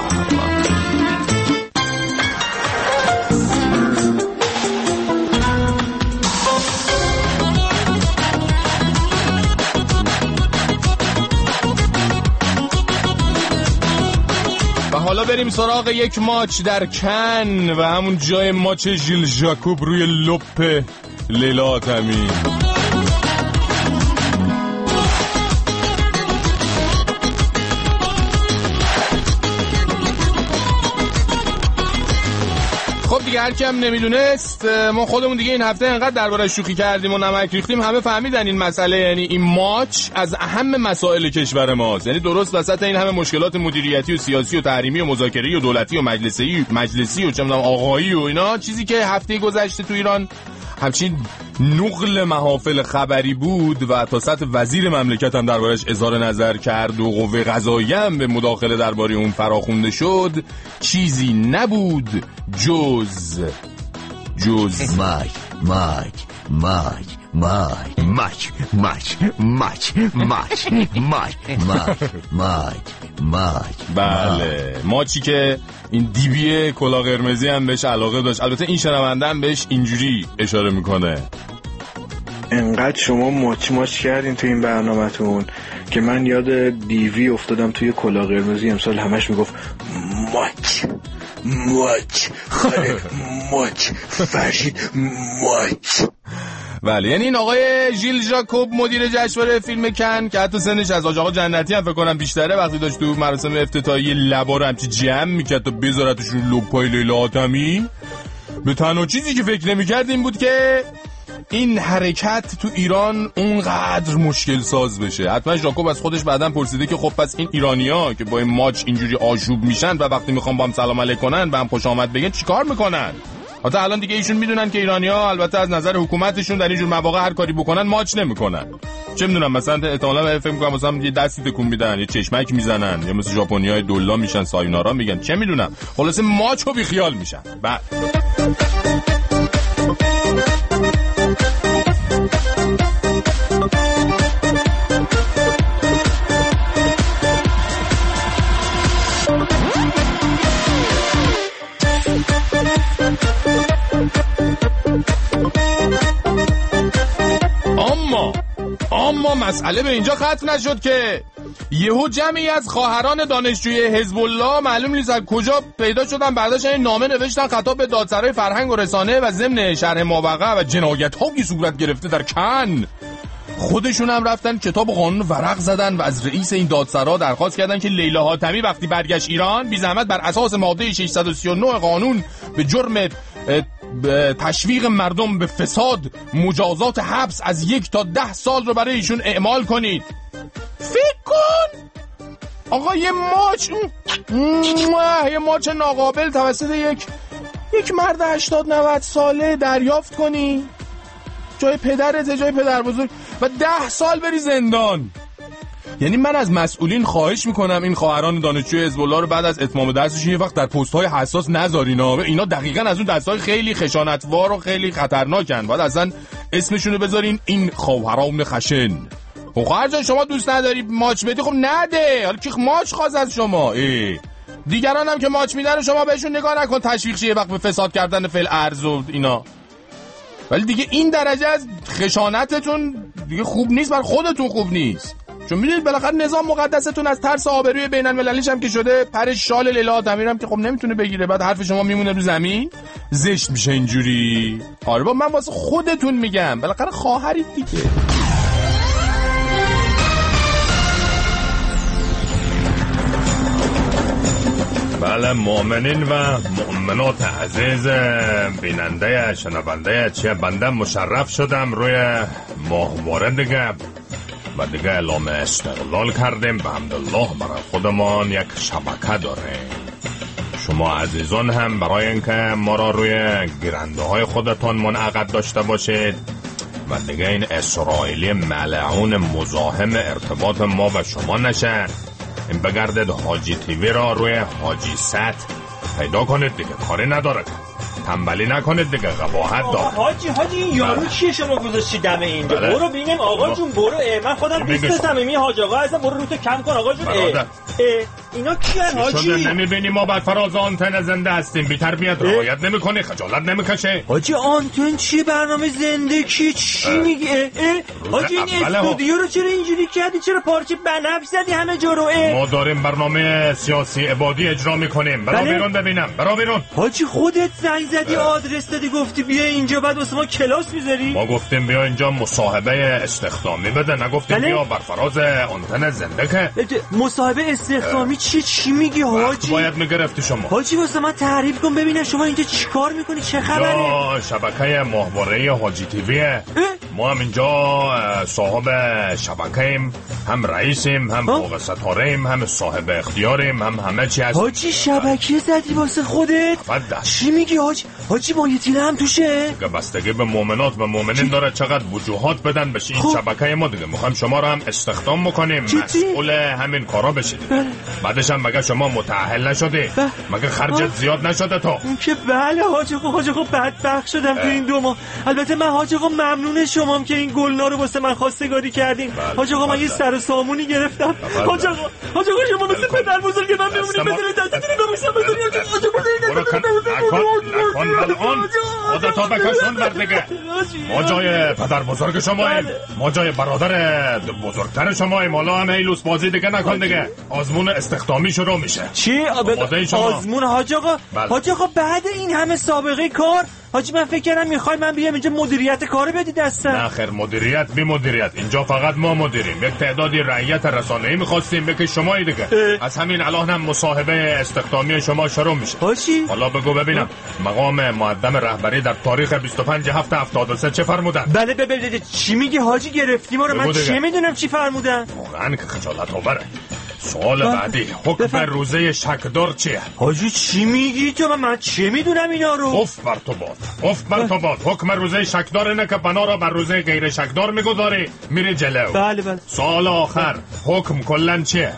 و حالا بریم سراغ یک ماچ در کن و همون جای ماچ ژیل ژاکوب روی لپ لیلا تامین. خب دیگه هر کی هم نمیدونست، ما خودمون دیگه این هفته انقدر درباره شوخی کردیم و نمک ریختیم همه فهمیدن این مسئله، یعنی این ماچ از اهم مسائل کشور ماست. یعنی درست وسط این همه مشکلات مدیریتی و سیاسی و تحریمی و مذاکره‌ای و دولتی و مجلسی و چه می‌دونم آقایی و اینا، چیزی که هفته گذشته تو ایران همچین نقل محافل خبری بود و تا سطح وزیر مملکت هم دربارش اظهار نظر کرد و قوه قضاییه هم به مداخله درباره اون فراخونده شد، چیزی نبود جز بله، ماچی که این دیبیه کلا قرمزی هم بهش علاقه داشت. البته این شنونده هم بهش اینجوری اشاره میکنه: انقدر شما ماچ کردین تو این برنامه‌تون که من یاد دیوی افتادم توی کلا قرمزی امسال همش میگفت ماچ خاله ماچ فرشید ماچ. بله، یعنی این آقای ژیل ژاکوب مدیر جشنواره فیلم کن که حتی سنش از آقا جنتی هم فکر کنم بیشتره، وقتی داشت تو مراسم افتتاحیه لبا رو همچی جمع میکرد تا بذارتشون لپای لیلا آدمی، به تنها چیزی که فکر نمیکرد این بود که این حرکت تو ایران اونقدر مشکل ساز بشه. حتما ژاکوب از خودش بعداً پرسیده که خب پس این ایرانی‌ها که با این ماچ اینجوری آشوب میشن و وقتی میخوام با هم سلام علیک کنن و هم خوش آمد بگن چیکار میکنن؟ حتی الان دیگه ایشون میدونن که ایرانی‌ها البته از نظر حکومتشون در اینجور مواقع هر کاری بکنن ماچ نمیکنن. چه میدونم مثلا احتمالاً فکر می‌کنم مثلا یه دستی تکون میدن، یه چشمک میزنن، یا مثل ژاپنی‌های دولا میشن، سایونارا میگن، چه میدونم، خلاصه ماچو بی خیال میشن. بعد اما مسئله به اینجا ختم نشد که یهو جمعی از خواهران دانشجوی حزب الله معلوم نیست از کجا پیدا شدن، برداشتن نامه نوشتن خطاب به دادسرای فرهنگ و رسانه و ضمن شرح ماوقع و جنایت‌هایی صورت گرفته در کن. خودشون هم رفتن کتاب قانون ورق زدن و از رئیس این دادسرا درخواست کردن که لیلا حاتمی وقتی برگشت ایران بی زحمت بر اساس ماده 639 قانون به جرم تشویق مردم به فساد مجازات حبس از 1 تا 10 سال رو برای ایشون اعمال کنید. فکر کن آقا یه ماچ ناقابل توسط یک مرد 80-90 ساله دریافت کنی، جای پدرت، جای پدر بزرگ، و 10 سال بری زندان. یعنی من از مسئولین خواهش میکنم این خواهران دانشجوی حزب الله رو بعد از اتمام درسشون یه وقت در پست‌های حساس نذارین. اینا دقیقاً از اون دستای خیلی خشانتوار و خیلی خطرناکن. باید اصلا اسمشون رو بذارین این خواهران خشن. خب خواهر جان شما دوست نداری ماچ بدی، خب نده. حالا کی ماچ خواست از شما؟ دیگران هم که ماچ میدن شما بهشون نگاه نکن، تشویق شه یه وقت به فساد کردن فعل ارز و اینا. ولی دیگه این درجه از خشانتتون دیگه خوب نیست، بر خودتون خوب نیست. چون میدونید بالاخره نظام مقدستون از ترس آبروی بین المللیش هم که شده، پر شال لیلا آدمی هم که خب نمیتونه بگیره، بعد حرف شما میمونه رو زمین، زشت میشه اینجوری. آره با من واسه خودتون میگم، بالاخره خواهرید دیگه. بله مؤمنین و مؤمنات عزیز بیننده شنونده، چیه بنده مشرف شدم روی ماهواره دیگه و دیگه اعلام استقلال کردیم به حمدالله. برای خودمان یک شبکه داریم. شما عزیزان هم برای اینکه ما را روی گیرنده های خودتان منعقد داشته باشید و دیگه این اسرائیلی ملعون مزاحم ارتباط ما و شما نشه، این بگردید حاجی تیوی را روی حاجی ست پیدا کنید دیگه، کاری نداره، تنبلی نکنید دیگه، قباحت داره. حاجی این یارو چیه شما گذاشتی دم اینجا؟ بله. برو ببینیم آقا جون، برو. من خودم دوست صمیمی حاج آقا هستم، برو روتو کم کن آقا جون. اینا کیان حاجی؟ نمیبینی ما بر فراز آنتن زنده هستیم، بی تربیت رعایت نمیکنی، خجالت نمیکشه؟ حاجی آنتن چیه؟ برنامه زنده چی میگه؟ حاجی این استودیو رو چرا اینجوری کردی؟ چرا پارچه بنفش زدی همه جا رو؟ ما داریم برنامه سیاسی عبادی اجرا میکنیم. برو بیرون ببینم، برو بیرون. حاجی خودت زنگ زدی، آدرس دادی، گفتی بیا اینجا، بعد واسه ما کلاس میذاری؟ ما گفتیم بیا اینجا مصاحبه استخدامی بده، نگفتیم بیا بر فراز آنتن زنده که. مصاحبه استخدامی چی میگی حاجی؟ باید میگرفتی شما. حاجی واسه من تعریف کن ببینم شما اینجا چیکار میکنی؟ چه خبره؟ یا شبکه ماهواره حاجی تیویه. ما هم اینجا صاحب شبکه‌ایم، هم رئیسیم، هم فوق ستاره‌ایم، هم صاحب اختیاریم، هم همه چی هست. حاجی شبکه زدی واسه خودت؟ چی میگی حاجی؟ حاجی مایتینه هم توشه؟ بستگی به مؤمنات و مؤمنین داره چقدر وجوهات بدن بشه این شبکه ما دیگه. میخوایم شما رو هم استخدام بکنیم، مسئول همین کارا بشید. بعدش هم مگه شما متأهل نشدی؟ مگه خرجت زیاد نشده تو؟ که بله حاج آقا بدبخت شدم تو این 2 ماه. البته من حاج آقا ممنون شمام که این گلنا رو واسه من خواستگاری کردین. حاج آقا من یه سر سامونی گرفتم. حاج آقا شما مثل پدر بزرگ من میمونید بدون دستتون نمیشم خودتا بکشون بردگه. ما جای پدر بزرگ شماییم، ما جای برادر بزرگتر شماییم. حالا هم هیلوس بازی دیگه نکن دیگه. آزمون استخدامی شروع میشه. چی؟ آزمون حاج آقا؟ حاج آقا بعد این همه سابقه کار حاجی من فکر کردم میخوای من بیام اینجا مدیریت کارو بدی دستم. نه خیر، مدیریت بی مدیریت اینجا فقط ما مدیریم. یک تعدادی رعیت رسانه‌ای می‌خواستیم بگه شمایی دیگه. از همین الان هم مصاحبه استخدامی شما شروع میشه. حاجی حالا بگو ببینم مقام مقدم رهبری در تاریخ 25/7/73 چه فرمودن؟ بله چی میگی حاجی؟ گرفتی ما رو. من چه میدونم چی فرمودن؟ واقعا که خجالت آوره. سوال بعدی حکم روزه شکدار چیه؟ حاجی چی میگی تو؟ من چه میدونم اینا رو؟ اف بر تو باد. حکم روزه شکدار اینه که بنا را بر روزه غیر شکدار میگذاری میری جلو. بله سوال آخر حکم کلن چیه؟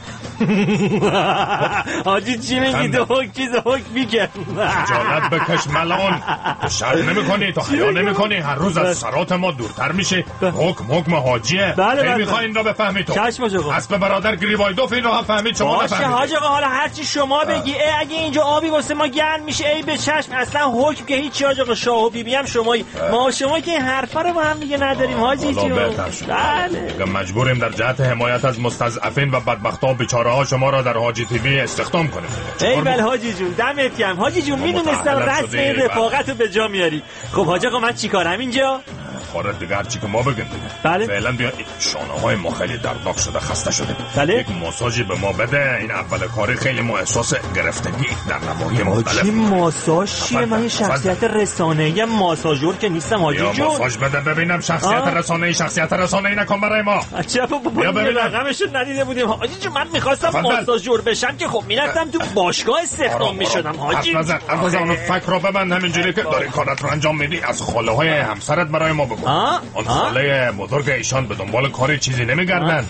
حاجی چی میگی تو؟ حکم میگه. خجالت بکش ملعون. تو شرط نمی کنی، تو حیا نمی کنی. هر روز از سرات ما دورتر میشه. حکم حاجیه. بله میخوای این را بفهمی تو؟ چشم حاج آقا. اسب برادر گریبایدوف این را هم فهمید شما نفهمید. حاج آقا حالا هرچی شما بگی. اگه اینجا آبی واسه ما گرم میشه ای به چشم. اصلا حکم که هیچ. حاج آقا شاه و بیبی هم شمایی. ما شما که این حرفا رو با هم دیگه نداریم حاجی جون. بله مجبوریم در جهت حمایت از مستضعفین و بدبختا و بیچاره‌ها شما را در حاجی تیوی استخدام کنیم. ای بله حاجی جون دمت گرم. حاجی جون میدونستم رسم رفاقت رو به جا میاری. خب حاج آقا من چیکارم اینجا؟ خورد دیگه هرچی که ما بگیم دیگه. بله فعلا بیا شانه‌های ما خیلی دردناک شده، خسته شده. بله یک ماساژی به ما بده. این اول کاری خیلی ما احساس گرفتگی در نواحی مختلف. حاجی ماساژ چیه؟ من شخصیت رسانه‌ای ماساژور که نیستم حاجی جون. ماساژ بده ببینم. شخصیت رسانه‌ای نکن برای ما. چه بابا رقمشو ندیده بودیم حاجی جون. من می‌خواستم ماساژور بشم که خب میرفتم تو باشگاه استخدام می‌شدم حاجی. از اون فکر رو ببند. همینجوری که داری کارت رو انجام میدی از خاله‌های همسرت برای ما بگو. اون خاله بزرگ ایشان به دنبال کاری چیزی نمیگردن.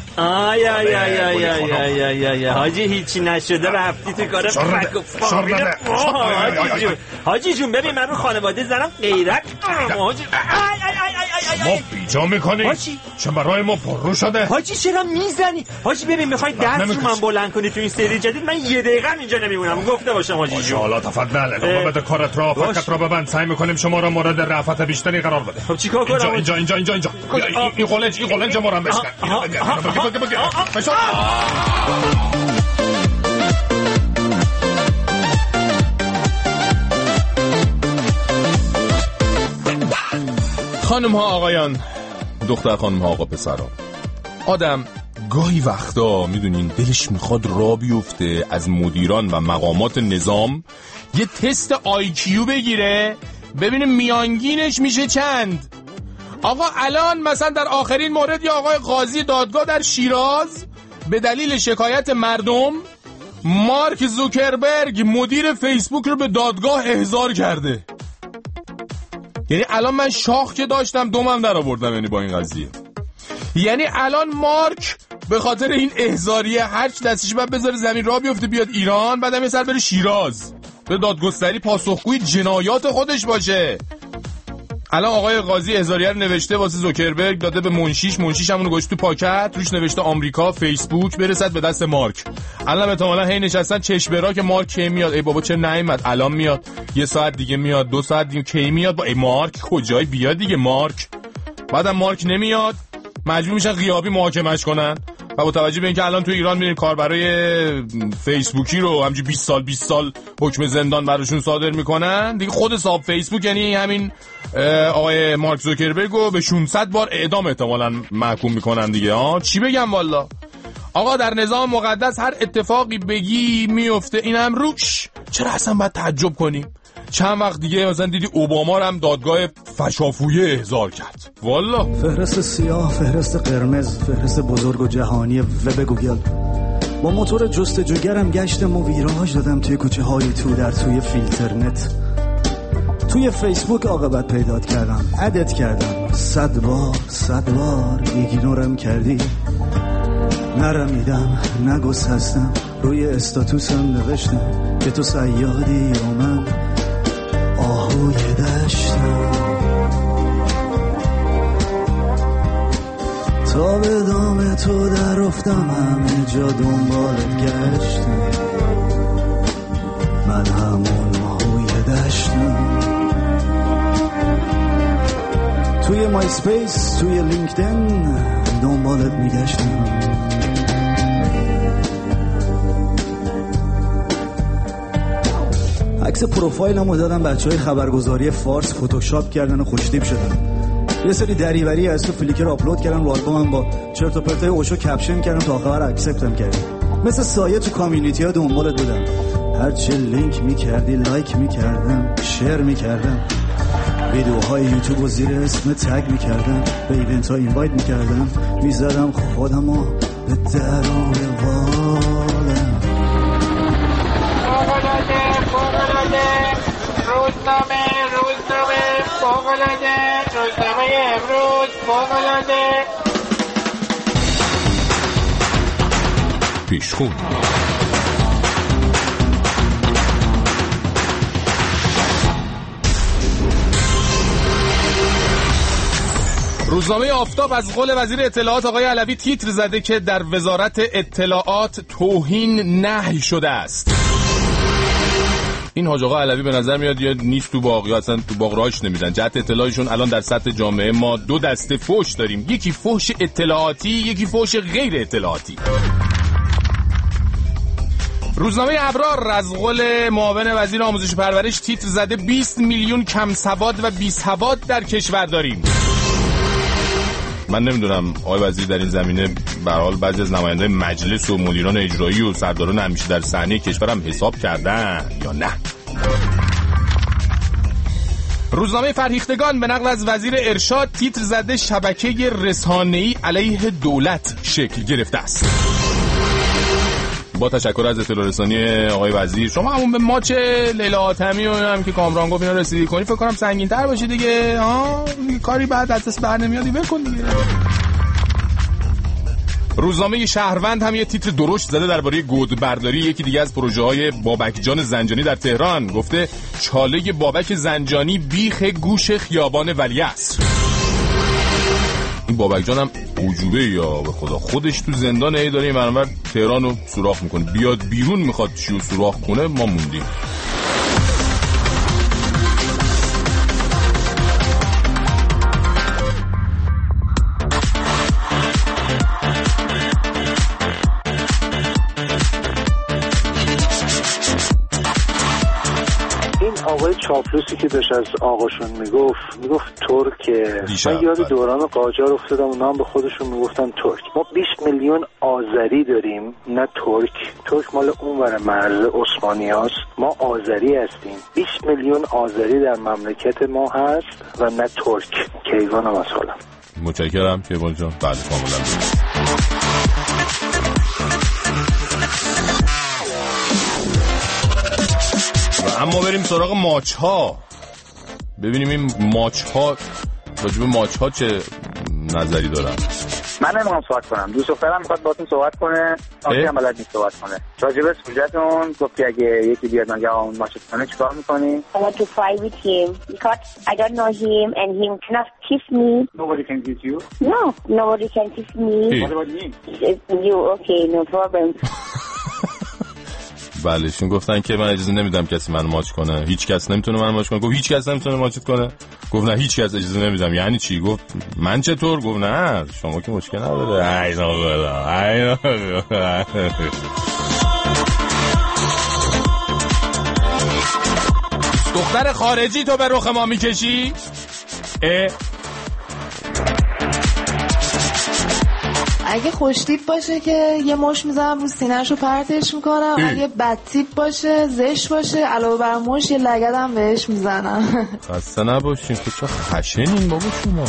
حاجی هیچی نشده رفتی تو کار فک و فامیل. حاجی جون ببین من رو خانواده زنم غیرت حاجی. ما بیجا میکنی؟ چه برای ما پررو شده؟ حاجی چرا میزنی؟ حاجی ببین میخوای دست رو من بلند کنی تو این سری جدید من یه دقیقه اینجا نمیمونم. گفته باشم حاجی جون. حالا تفضل ادامه بده کارت را. فقط را ببند. سعی میکنیم شما را مورد رأفت بیشتری قرار بده. خب چیکار کنم؟ اینجا این قلنج ما رو هم بشکن. خانم ها آقایان، دختر خانم ها آقا پسرها، آدم گاهی وقتا میدونین دلش میخواد راه بیفته از مدیران و مقامات نظام یه تست IQ بگیره ببینه میانگینش میشه چند. آقا الان مثلا در آخرین مورد یا آقای قاضی دادگاه در شیراز به دلیل شکایت مردم مارک زوکربرگ مدیر فیسبوک رو به دادگاه احضار کرده. یعنی الان من شاخ که داشتم دومم در آوردم یعنی با این قضیه. یعنی الان مارک به خاطر این احضاریه هرچی دستش باید بذاره زمین راه بیفته بیاد ایران، بعدم یه سر بره شیراز به دادگستری پاسخگوی جنایات خودش باشه. الان آقای قاضی احضاریه رو نوشته واسه زوکربرگ، داده به منشیش همونو گوشت تو پاکت، روش نوشته آمریکا فیسبوک برسد به دست مارک. الان احتمالاً هی نشستن چشم‌برا که مارک کی میاد. ای بابا چه نیومد، الان میاد، یه ساعت دیگه میاد، 2 ساعت دیگه کی میاد. با ای مارک کجای بیاد دیگه مارک. بعدم مارک نمیاد، مجبور میشن غیابی محاکمش کنن. و با توجه به اینکه الان تو ایران میرین کاربرای فیسبوکی رو همینجوری 20 سال حکم زندان براشون صادر میکنن دیگه، خود صاحب فیسبوک یعنی همین آقای مارک زوکربرگ رو به 600 بار اعدام احتمالاً محکوم میکنن دیگه. چی بگم والا. آقا در نظام مقدس هر اتفاقی بگی میفته، اینم روش. چرا اصلا باید تعجب کنیم؟ چند وقت دیگه مثلا دیدی اوباما رو هم دادگاه فشافویه احضار کرد. والا فهرست سیاه، فهرست قرمز، فهرست بزرگ و جهانی وب گوگل. با موتور جستجوگرم گشتم و ویراژ دادم توی کوچه های تو در توی فیلترنت. توی فیسبوک عاقبت پیدات کردم، ادت کردم، 100 بار ایگنورم کردی. نرمیدم، نگسستم، روی استاتوسم نوشتم که تو صیادی و من آهوی دشتم. تا به دام تو در افتم، همه جا دنبالت گشتم، من همون آهوی دشتم. توی مای سپیس، توی لینکدین دنبالت میگشتم. عکس پروفایلمو دادم بچهای خبرگزاری فارس فتوشاپ کردن و خوشتیپ شدن. یه سری دریوری از تو فلیکر آپلود کردم رو آلبومم، با چرت و پرتای اوشو کپشن کردم تا آخر اکسپتم کردی. مثل سایه تو کامیونیتی ها دنبالت بودم، هرچی لینک میکردی لایک میکردم، شیر میکردم، ویدیوهای یوتیوب و زیر اسم تگ میکردم، به ایونت ها اینوایت میکردم، میزدم خودمو به در و بالم. روزنامه امروز فوق‌العاده. پیشخون. روزنامه آفتاب از قول وزیر اطلاعات آقای علوی تیتر زده که در وزارت اطلاعات توهین نهی شده است. این حاج آقا علوی به نظر میاد یا نیست تو باغ یا اصلا تو باغ راهش نمیدن. جهت اطلاعشون الان در سطح جامعه ما دو دسته فحش داریم، یکی فحش اطلاعاتی، یکی فحش غیر اطلاعاتی. روزنامه ابرار از قول معاون وزیر آموزش و پرورش تیتر زده 20 میلیون کم سواد و بی سواد در کشور داریم. من نمیدونم آقای وزیر در این زمینه به هر حال بعضی از نمایندگان مجلس و مدیران اجرایی و سرداران همیشه در صحنه کشورم حساب کردن یا نه. روزنامه فرهیختگان به نقل از وزیر ارشاد تیتر زده شبکه رسانه‌ای علیه دولت شکل گرفته است. با تشکر از اطلاع رسانی آقای وزیر، شما همون به ماچ لیلا حاتمی و هم که کامران گفت اینا رسیدگی کنی، فکر کنم سنگین‌تر باشه دیگه. کاری بعد از دست بر نمیادی بکن دیگه. روزنامه شهروند هم یه تیتر درشت زده درباره گودبرداری یکی دیگه از پروژه‌های بابک جان زنجانی در تهران. گفته چاله بابک زنجانی بیخ گوش خیابان ولیعصر. این بابک جان هم عجوبه یا به خدا، خودش تو زندان ای داره این برنامه تهران رو سوراخ میکنه، بیاد بیرون میخواد چیو سوراخ کنه، ما موندیم. آقای چاپلوسی که داشت از آقاشون میگفت ترکه. من یاد دوران قاجار افتادم، اونا هم به خودشون میگفتن ترک. ما 20 میلیون آذری داریم، نه ترک مال اونور مرز عثمانیاست، ما آذری هستیم. 20 میلیون آذری در مملکت ما هست و نه ترک. کیوانم از حالم. متشکرم کیوان جان. بعد کاملا اما بریم سراغ ماچ ها، ببینیم این ماچ ها، راجب ماچ ها چه نظری دارن. من نمیخوام صحبت کنم، دوست دخترم میخواد باهاتون صحبت کنه، آخه هم بلد نیست صحبت کنه. راجب سوژه‌تون گفت که اگه یکی بیاد مگه اون ماچت کنه چیکار میکنی؟ I want to fight with him because I don't know him and he cannot kiss me. Nobody can kiss you? No, nobody can kiss me. What about me? You okay, no problem. بله شون گفتن که من اجازه نمیدم کسی من ماچ کنه، هیچ کس نمیتونه من ماچ کنه. گفت هیچ کس نمیتونه ماچت کنه؟ گفت نه هیچ کس اجازه نمیدم. یعنی چی؟ گفت من چطور؟ گفت نه شما که مشکل نداره. اینا دختر خارجی تو به رخ ما میکشی؟ اگه خوشتیپ باشه که یه مش میزنم رو سینه‌شو پرتش میکنم، اگه بدتیپ باشه زشت باشه علاوه بر مش یه لگدم بهش میزنم. خسته نباشین که چه خشنین بابا شما.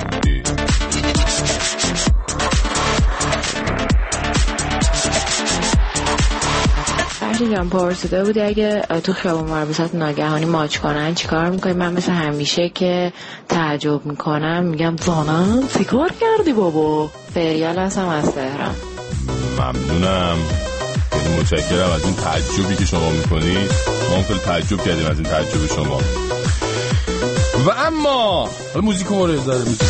جان پرسیده بودی اگه تو خیابون مربوطات ناگهانی ماچ کنن چیکار میکنی؟ من مثل همیشه که تعجب میکنم میگم زانم چیکار کردی بابا؟ فریال هستم از تهران. ممنونم، خیلی متشکرم از این تعجبی که شما میکنید. ما هم خیلی تعجب کردیم از این تعجب شما. و اما موزیک مورد داره، موزیک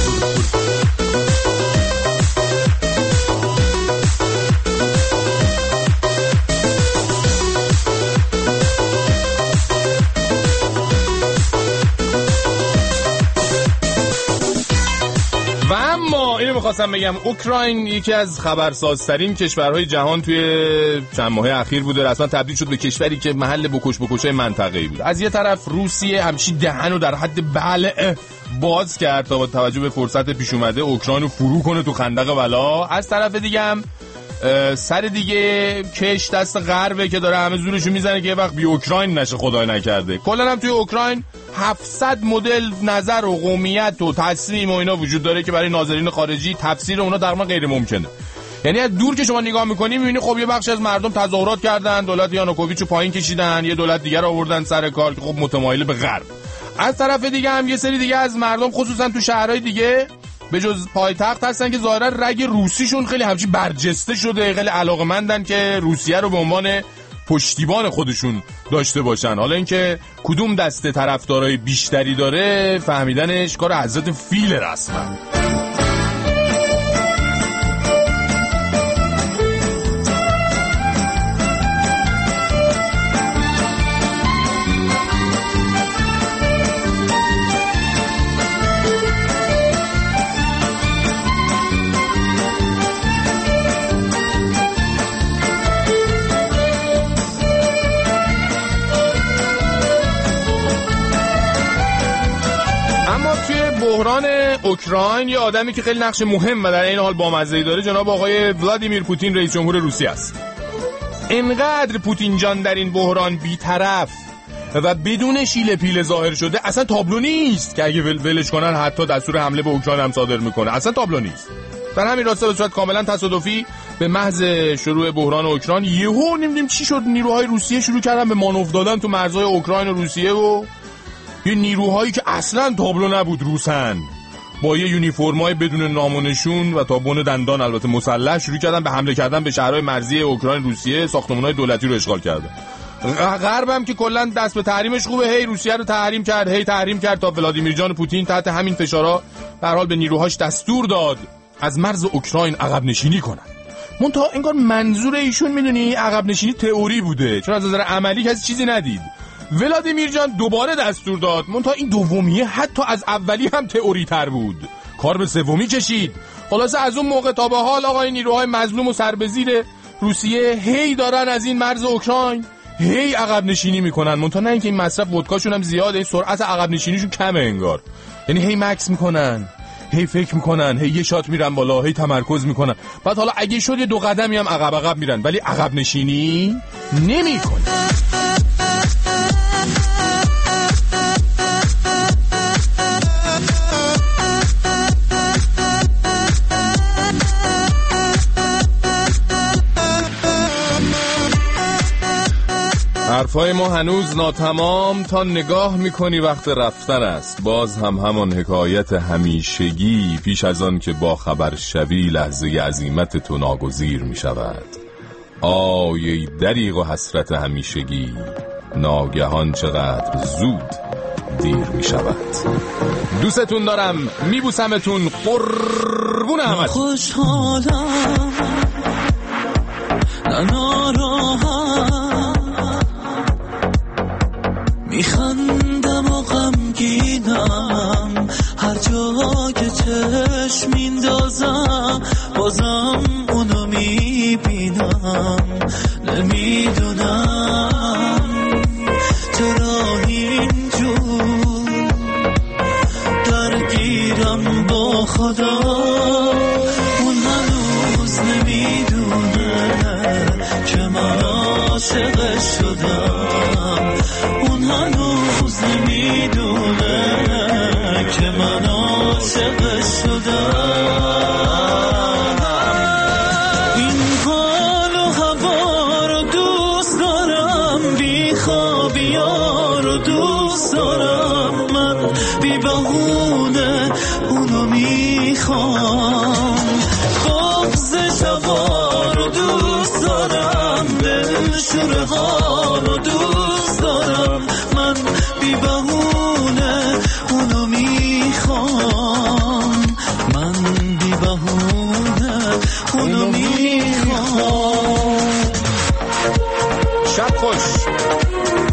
میخواستم بگم اوکراین یکی از خبرسازترین کشورهای جهان توی چند ماه اخیر بوده. رسما تبدیل شد به کشوری که محل بکشای منطقه‌ای بود. از یه طرف روسیه همچین دهنو در حد بله باز کرد تا با توجه به فرصت پیش اومده اوکراینو فرو کنه تو خندق بلا. از طرف دیگه هم سر دیگه کش دست غربه که داره همه زورشو میزنه که یه وقت بی اوکراین نشه خدای نکرده. کلا هم توی اوکراین 700 مدل نظر و قومیت و تصمیم و اینا وجود داره که برای ناظرین خارجی تفسیر اونا تقریبا غیر ممکنه. یعنی از دور که شما نگاه می‌کنی می‌بینی خب یه بخش از مردم تظاهرات کردن، دولت یانوکوویچو پایین کشیدن، یه دولت دیگر آوردن سر کار که خب متمایل به غرب. از طرف دیگه هم یه سری دیگه از مردم خصوصا تو شهرهای دیگه به جز پایتخت هستن که ظاهرا رگ روسیشون خیلی همچین برجسته شده، خیلی علاقه‌مندن که روسیه رو به عنوان پشتیبان خودشون داشته باشن. حالا اینکه کدوم دسته طرفدارای بیشتری داره فهمیدنش کار حضرت فیل رسما. بحران اوکراین یه آدمی که خیلی نقش مهم و در این حال بامزه‌ای داره جناب آقای ولادیمیر پوتین رئیس جمهور روسیه است. اینقدر پوتین جان در این بحران بی‌طرف و بدون شیله پیله ظاهر شده اصلا تابلو نیست که اگه ولش کنن حتی دستور حمله به اوکراین هم صادر میکنه. اصلا تابلو نیست. در همین راستا به صورت کاملا تصادفی به محض شروع بحران اوکراین یهو نمیدونم چی شد نیروهای روسیه شروع کردن به مانور دادن تو مرزهای اوکراین و روسیه و یه نیروهایی که اصلا تابلو نبود روسن با یه یونیفرمای بدون نام و نشون و تا بن دندان البته مسلح شروع کردن به حمله کردن به شهرهای مرزی اوکراین روسیه، ساختمان‌های دولتی رو اشغال کردن. غربم که کلا دست به تحریمش خوبه، هی روسیه رو تحریم کرد تا ولادیمیر جان پوتین تحت همین فشارها به هر حال به نیروهاش دستور داد از مرز اوکراین عقب نشینی کنن. منتها انگار منظور ایشون میدونی عقب نشینی تئوری بوده، چون از نظر عملی کسی چیزی ندید. ولادیمیر جان دوباره دستور داد، منتها این دومیه حتی از اولی هم تئوری تر بود، کار به سومی کشید. خلاصه از اون موقع تا به حال آقای نیروهای مظلوم و سربزیر روسیه هی دارن از این مرز اوکراین هی عقب نشینی میکنن. منتها نه اینکه این مصرف ودکاشون هم زیاده، سرعت عقب نشینیشون کمه انگار. یعنی هی مکس میکنن، هی فکر میکنن، هی یه شات میرن بالا، هی تمرکز میکنن، بعد حالا اگه شد یه دو قدمی هم عقب میرن، ولی عقب نشینی نمیکنن. حرفای ما هنوز ناتمام، تا نگاه میکنی وقت رفتن است. باز هم همان حکایت همیشگی، پیش از آن که با خبر شوی لحظه عزیمت تو ناگزیر میشود. آی دریغ و حسرت همیشگی، ناگهان چقدر زود دیر میشود. دوستتون دارم، میبوسمتون، قربون همتون. خوشحالم ناراحت، میخندم و غمگینم، هر جا که چشم میندازم بازم اونو میبینم. نمیدونم چرا اینجور درگیرم با خدا، اون هنوز شدم اون هنوز نمیدونه که من عاشق شدم این حال و هوا رو دوست دارم بی خوابی ها رو دوست دارم من بی بهونه اونو میخوام بغض شبا رو دوست دارم دلشوره ها رو دوست دارم من بی بهونه اونو میخوام من بی بهونه اونو میخوام شب خوش